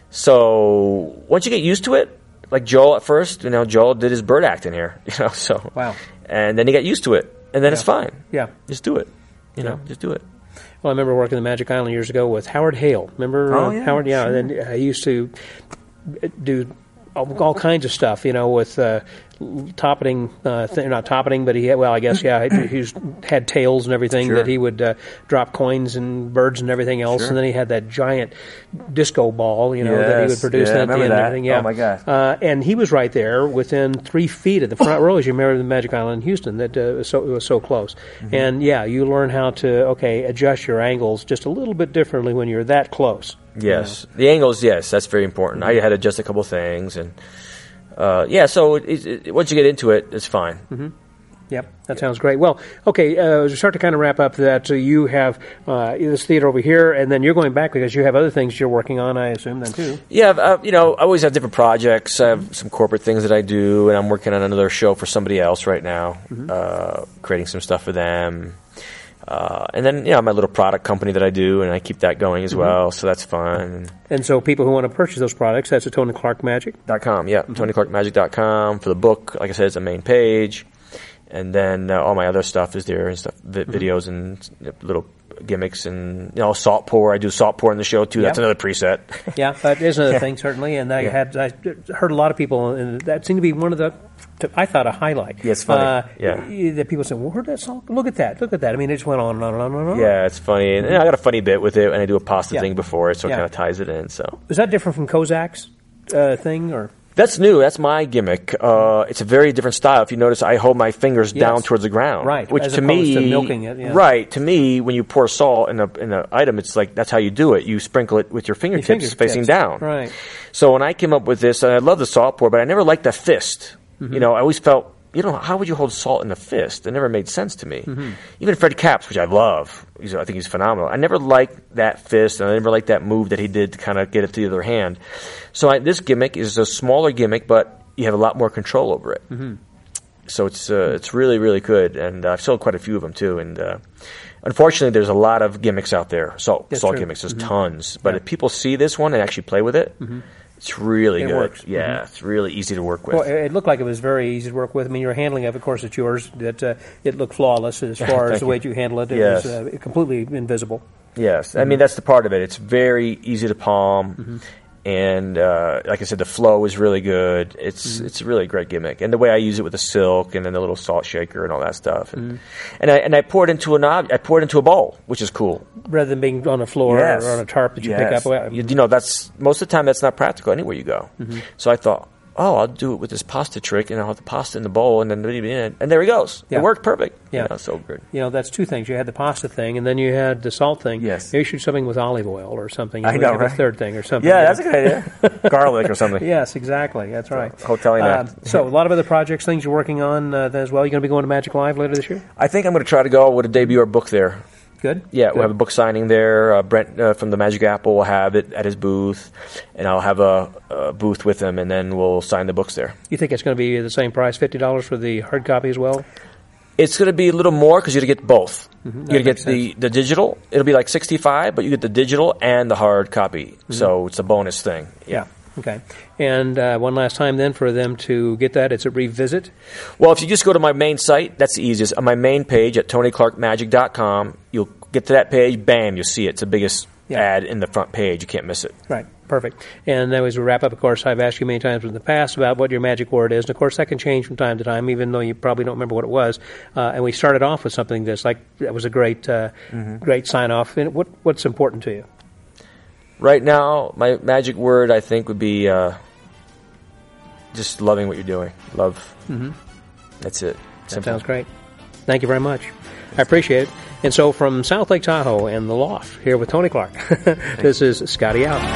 So once you get used to it, like Joel at first, you know, Joel did his bird act in here, you know, so. Wow. And then he got used to it, and then yeah. it's fine. Yeah. Just do it, you yeah. know, just do it. Well, I remember working in the Magic Island years ago with Howard Hale. Remember oh, uh, yeah, Howard? Yeah, sure. and I used to do all, all kinds of stuff, you know, with uh, toppeting, uh, th- not toppeting, but he had, well, I guess, yeah, he was, had tails and everything sure. that he would uh, drop coins and birds and everything else, sure. and then he had that giant disco ball, you know, yes. that he would produce yeah, at the end. That. And everything. Yeah. Oh my gosh! Uh, and he was right there within three feet of the front row, as you remember the Magic Island in Houston, that uh, was so, it was so close. Mm-hmm. And yeah, you learn how to okay adjust your angles just a little bit differently when you're that close. Yes, you know? The angles. Yes, that's very important. Mm-hmm. I had to adjust a couple things and. Uh, yeah, so it, it, once you get into it, it's fine. Mm-hmm. Yep, that sounds great. Well, okay, uh, as we start to kind of wrap up that, uh, you have uh, this theater over here, and then you're going back because you have other things you're working on, I assume, then, too. Yeah, uh, you know, I always have different projects. I have some corporate things that I do, and I'm working on another show for somebody else right now, mm-hmm. uh, creating some stuff for them. Uh, and then, you know, my little product company that I do, and I keep that going as mm-hmm. well, so that's fun. And so people who want to purchase those products, that's at Tony Clark Magic? Dot com, yeah, mm-hmm. Tony Clark Magic dot com. For the book, like I said, it's a main page. And then uh, all my other stuff is there, and stuff, vi- mm-hmm. videos and you know, little gimmicks and, you know, salt pour. I do salt pour in the show, too. Yep. That's another preset. Yeah, that is another thing, certainly. And I yeah. had I heard a lot of people, and that seemed to be one of the, I thought, a highlight. Yeah, it's funny. Uh, yeah. That people said, well, where'd that salt? Look at that. Look at that. I mean, it just went on and on and on and on. Yeah, it's funny. And, and I got a funny bit with it, and I do a pasta yeah. thing before it, so yeah. it kind of ties it in. So is that different from Kozak's uh, thing, or? That's new. That's my gimmick. Uh, it's a very different style. If you notice, I hold my fingers yes. down towards the ground. Right. Which As to opposed me, to milking it. Yeah. Right. To me, when you pour salt in a in an item, it's like that's how you do it. You sprinkle it with your fingertips, your fingertips facing down. Right. So when I came up with this, and I love the salt pour, but I never liked the fist. Mm-hmm. You know, I always felt, you know, how would you hold salt in a fist? It never made sense to me. Mm-hmm. Even Fred Capps, which I love, he's, I think he's phenomenal. I never liked that fist, and I never liked that move that he did to kind of get it to the other hand. So I, this gimmick is a smaller gimmick, but you have a lot more control over it. Mm-hmm. So it's uh, it's really, really good, and uh, I've sold quite a few of them, too. And uh, unfortunately, there's a lot of gimmicks out there, salt, salt gimmicks. There's mm-hmm. tons. But yeah. if people see this one and actually play with it, mm-hmm. It's really it good. Works. Yeah, mm-hmm. It's really easy to work with. Well, it looked like it was very easy to work with. I mean, your handling of it, of course, it's yours. That uh, it looked flawless as far as the way you handle it. It yes. was uh, completely invisible. Yes, mm-hmm. I mean that's the part of it. It's very easy to palm. Mm-hmm. And uh, like I said, the flow is really good. It's mm-hmm. it's really a great gimmick. And the way I use it with the silk and then the little salt shaker and all that stuff. And, mm-hmm. and I and I pour it into an ob- I pour it into a bowl, which is cool. Rather than being on a floor yes. or on a tarp that you yes. pick up. Well, you, you know, that's most of the time that's not practical anywhere you go. Mm-hmm. So I thought, oh, I'll do it with this pasta trick, and I'll have the pasta in the bowl, and then and there he goes. Yeah. It worked perfect. Yeah, you know, so good. You know, that's two things. You had the pasta thing, and then you had the salt thing. Yes. Maybe you should do something with olive oil or something. You I know, have right? a third thing or something. Yeah, that's a good idea. Garlic or something. Yes, exactly. That's right. So, hotel uh, So a lot of other projects, things you're working on uh, as well. You're going to be going to Magic Live later this year? I think I'm going to try to go with a debut our book there. Good. Yeah, Good. We'll have a book signing there. Uh, Brent uh, from the Magic Apple will have it at his booth, and I'll have a, a booth with him, and then we'll sign the books there. You think it's going to be the same price, fifty dollars for the hard copy as well? It's going to be a little more because you're going to get both. Mm-hmm. You're going to get the, the digital. It'll be like sixty-five, but you get the digital and the hard copy. Mm-hmm. So it's a bonus thing. Yeah. Okay. And uh, one last time then for them to get that, it's a revisit? Well, if you just go to my main site, that's the easiest. On my main page at tony clark magic dot com, you'll get to that page, bam, you'll see it. It's the biggest yeah. ad in the front page. You can't miss it. Right. Perfect. And as we wrap up, of course, I've asked you many times in the past about what your magic word is. And, of course, that can change from time to time, even though you probably don't remember what it was. Uh, and we started off with something that's like that was a great uh, mm-hmm. great sign-off. And what, what's important to you? Right now, my magic word, I think, would be uh, just loving what you're doing. Love. Mm-hmm. That's it. Simple. That sounds great. Thank you very much. I appreciate it. And so from South Lake Tahoe and the Loft, here with Tony Clark, this is Scotty out.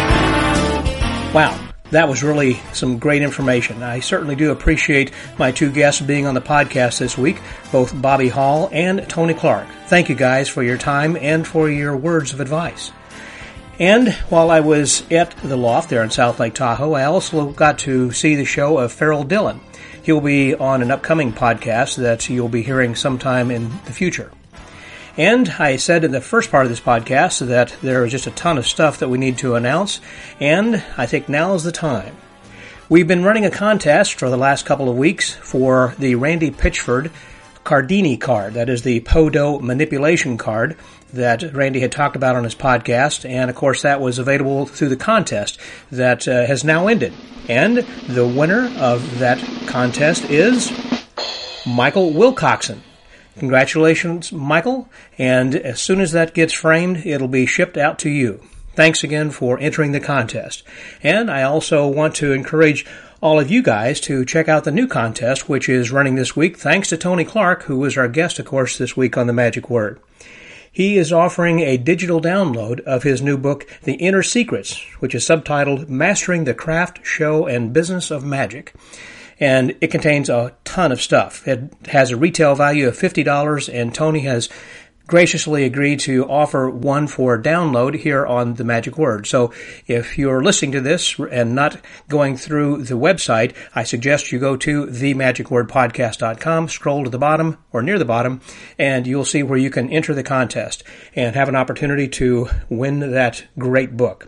Wow. That was really some great information. I certainly do appreciate my two guests being on the podcast this week, both Bobby Hall and Tony Clark. Thank you guys for your time and for your words of advice. And while I was at the Loft there in South Lake Tahoe, I also got to see the show of Farrell Dillon. He'll be on an upcoming podcast that you'll be hearing sometime in the future. And I said in the first part of this podcast that there is just a ton of stuff that we need to announce, and I think now is the time. We've been running a contest for the last couple of weeks for the Randy Pitchford Cardini card. That is the Podo manipulation card that Randy had talked about on his podcast, and of course that was available through the contest that uh, has now ended. And the winner of that contest is Michael Wilcoxon. Congratulations, Michael, and as soon as that gets framed, it'll be shipped out to you. Thanks again for entering the contest. And I also want to encourage all of you guys to check out the new contest, which is running this week, thanks to Tony Clark, who was our guest, of course, this week on The Magic Word. He is offering a digital download of his new book, The Inner Secrets, which is subtitled Mastering the Craft, Show, and Business of Magic. And it contains a ton of stuff. It has a retail value of fifty dollars, and Tony has graciously agreed to offer one for download here on The Magic Word. So if you're listening to this and not going through the website, I suggest you go to the magic word podcast dot com, scroll to the bottom or near the bottom, and you'll see where you can enter the contest and have an opportunity to win that great book.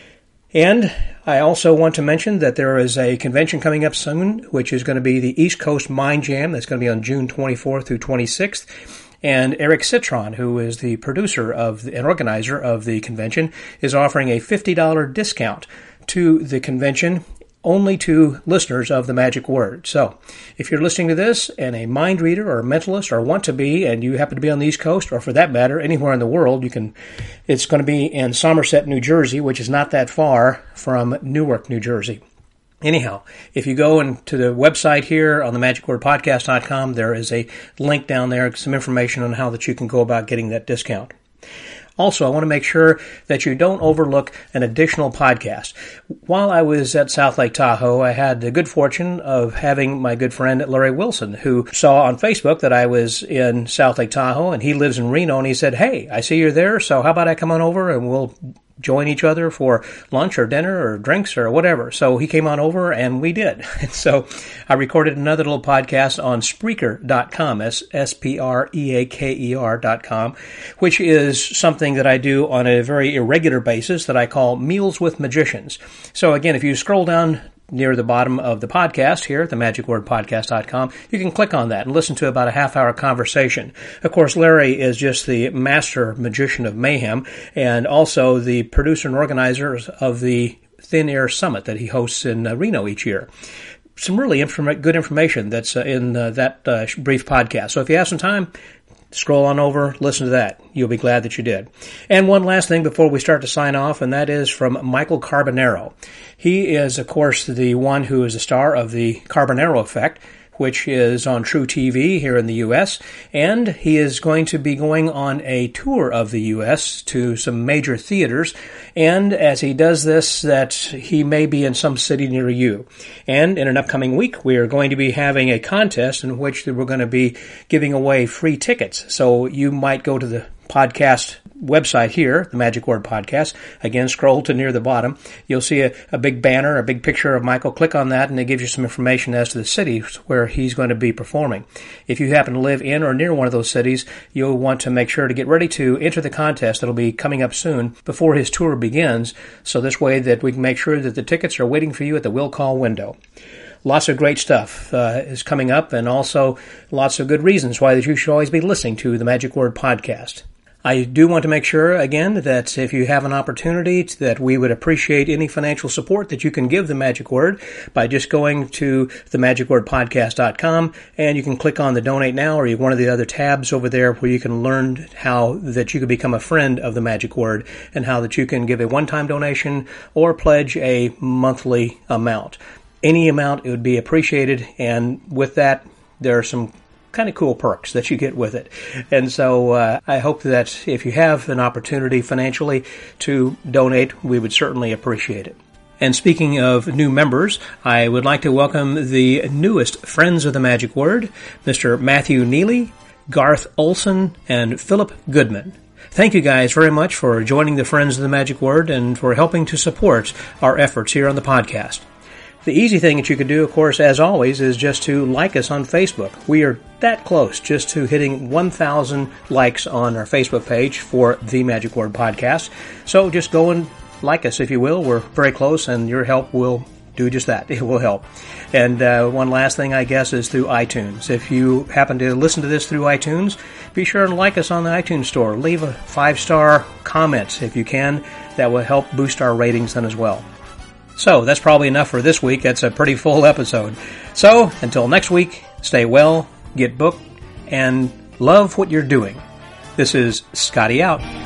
And I also want to mention that there is a convention coming up soon, which is going to be the East Coast Mind Jam. That's going to be on June twenty-fourth through twenty-sixth. And Eric Citron, who is the producer of the, and organizer of the convention, is offering a fifty dollars discount to the convention, only to listeners of The Magic Word. So, if you're listening to this and a mind reader or a mentalist or want to be, and you happen to be on the East Coast, or for that matter, anywhere in the world, you can. It's going to be in Somerset, New Jersey, which is not that far from Newark, New Jersey. Anyhow, if you go into the website here on the magic word podcast dot com, there is a link down there, some information on how that you can go about getting that discount. Also, I want to make sure that you don't overlook an additional podcast. While I was at South Lake Tahoe, I had the good fortune of having my good friend Larry Wilson, who saw on Facebook that I was in South Lake Tahoe, and he lives in Reno, and he said, "Hey, I see you're there, so how about I come on over and we'll join each other for lunch or dinner or drinks or whatever. So he came on over and we did. And so I recorded another little podcast on Spreaker dot com, S P R E A K E R dot com, which is something that I do on a very irregular basis that I call Meals with Magicians. So again, if you scroll down near the bottom of the podcast here at the magic word podcast dot com, you can click on that and listen to about a half-hour conversation. Of course, Larry is just the master magician of mayhem and also the producer and organizer of the Thin Air Summit that he hosts in uh, Reno each year. Some really inform- good information that's uh, in uh, that uh, brief podcast. So if you have some time, scroll on over, listen to that. You'll be glad that you did. And one last thing before we start to sign off, and that is from Michael Carbonaro. He is, of course, the one who is the star of the Carbonaro Effect, which is on True T V here in the U S, and he is going to be going on a tour of the U S to some major theaters, and as he does this, that he may be in some city near you. And in an upcoming week, we are going to be having a contest in which we're going to be giving away free tickets. So you might go to the podcast website here, the Magic Word Podcast. Again, scroll to near the bottom. You'll see a, a big banner, a big picture of Michael. Click on that, and it gives you some information as to the cities where he's going to be performing. If you happen to live in or near one of those cities, you'll want to make sure to get ready to enter the contest that'll be coming up soon before his tour begins, so this way that we can make sure that the tickets are waiting for you at the will call window. Lots of great stuff uh, is coming up, and also lots of good reasons why you should always be listening to the Magic Word Podcast. I do want to make sure, again, that if you have an opportunity, that we would appreciate any financial support that you can give the Magic Word by just going to the magic word podcast dot com, and you can click on the Donate Now or one of the other tabs over there where you can learn how that you can become a friend of the Magic Word and how that you can give a one-time donation or pledge a monthly amount. Any amount, it would be appreciated, and with that, there are some kind of cool perks that you get with it. And so uh, I hope that if you have an opportunity financially to donate, we would certainly appreciate it. And speaking of new members, I would like to welcome the newest Friends of the Magic Word, Mister Matthew Neely, Garth Olson, and Philip Goodman. Thank you guys very much for joining the Friends of the Magic Word and for helping to support our efforts here on the podcast. The easy thing that you could do, of course, as always, is just to like us on Facebook. We are that close just to hitting one thousand likes on our Facebook page for the Magic Word Podcast. So just go and like us, if you will. We're very close, and your help will do just that. It will help. And uh, one last thing, I guess, is through iTunes. If you happen to listen to this through iTunes, be sure and like us on the iTunes store. Leave a five-star comment if you can. That will help boost our ratings then as well. So that's probably enough for this week. That's a pretty full episode. So until next week, stay well, get booked, and love what you're doing. This is Scotty out.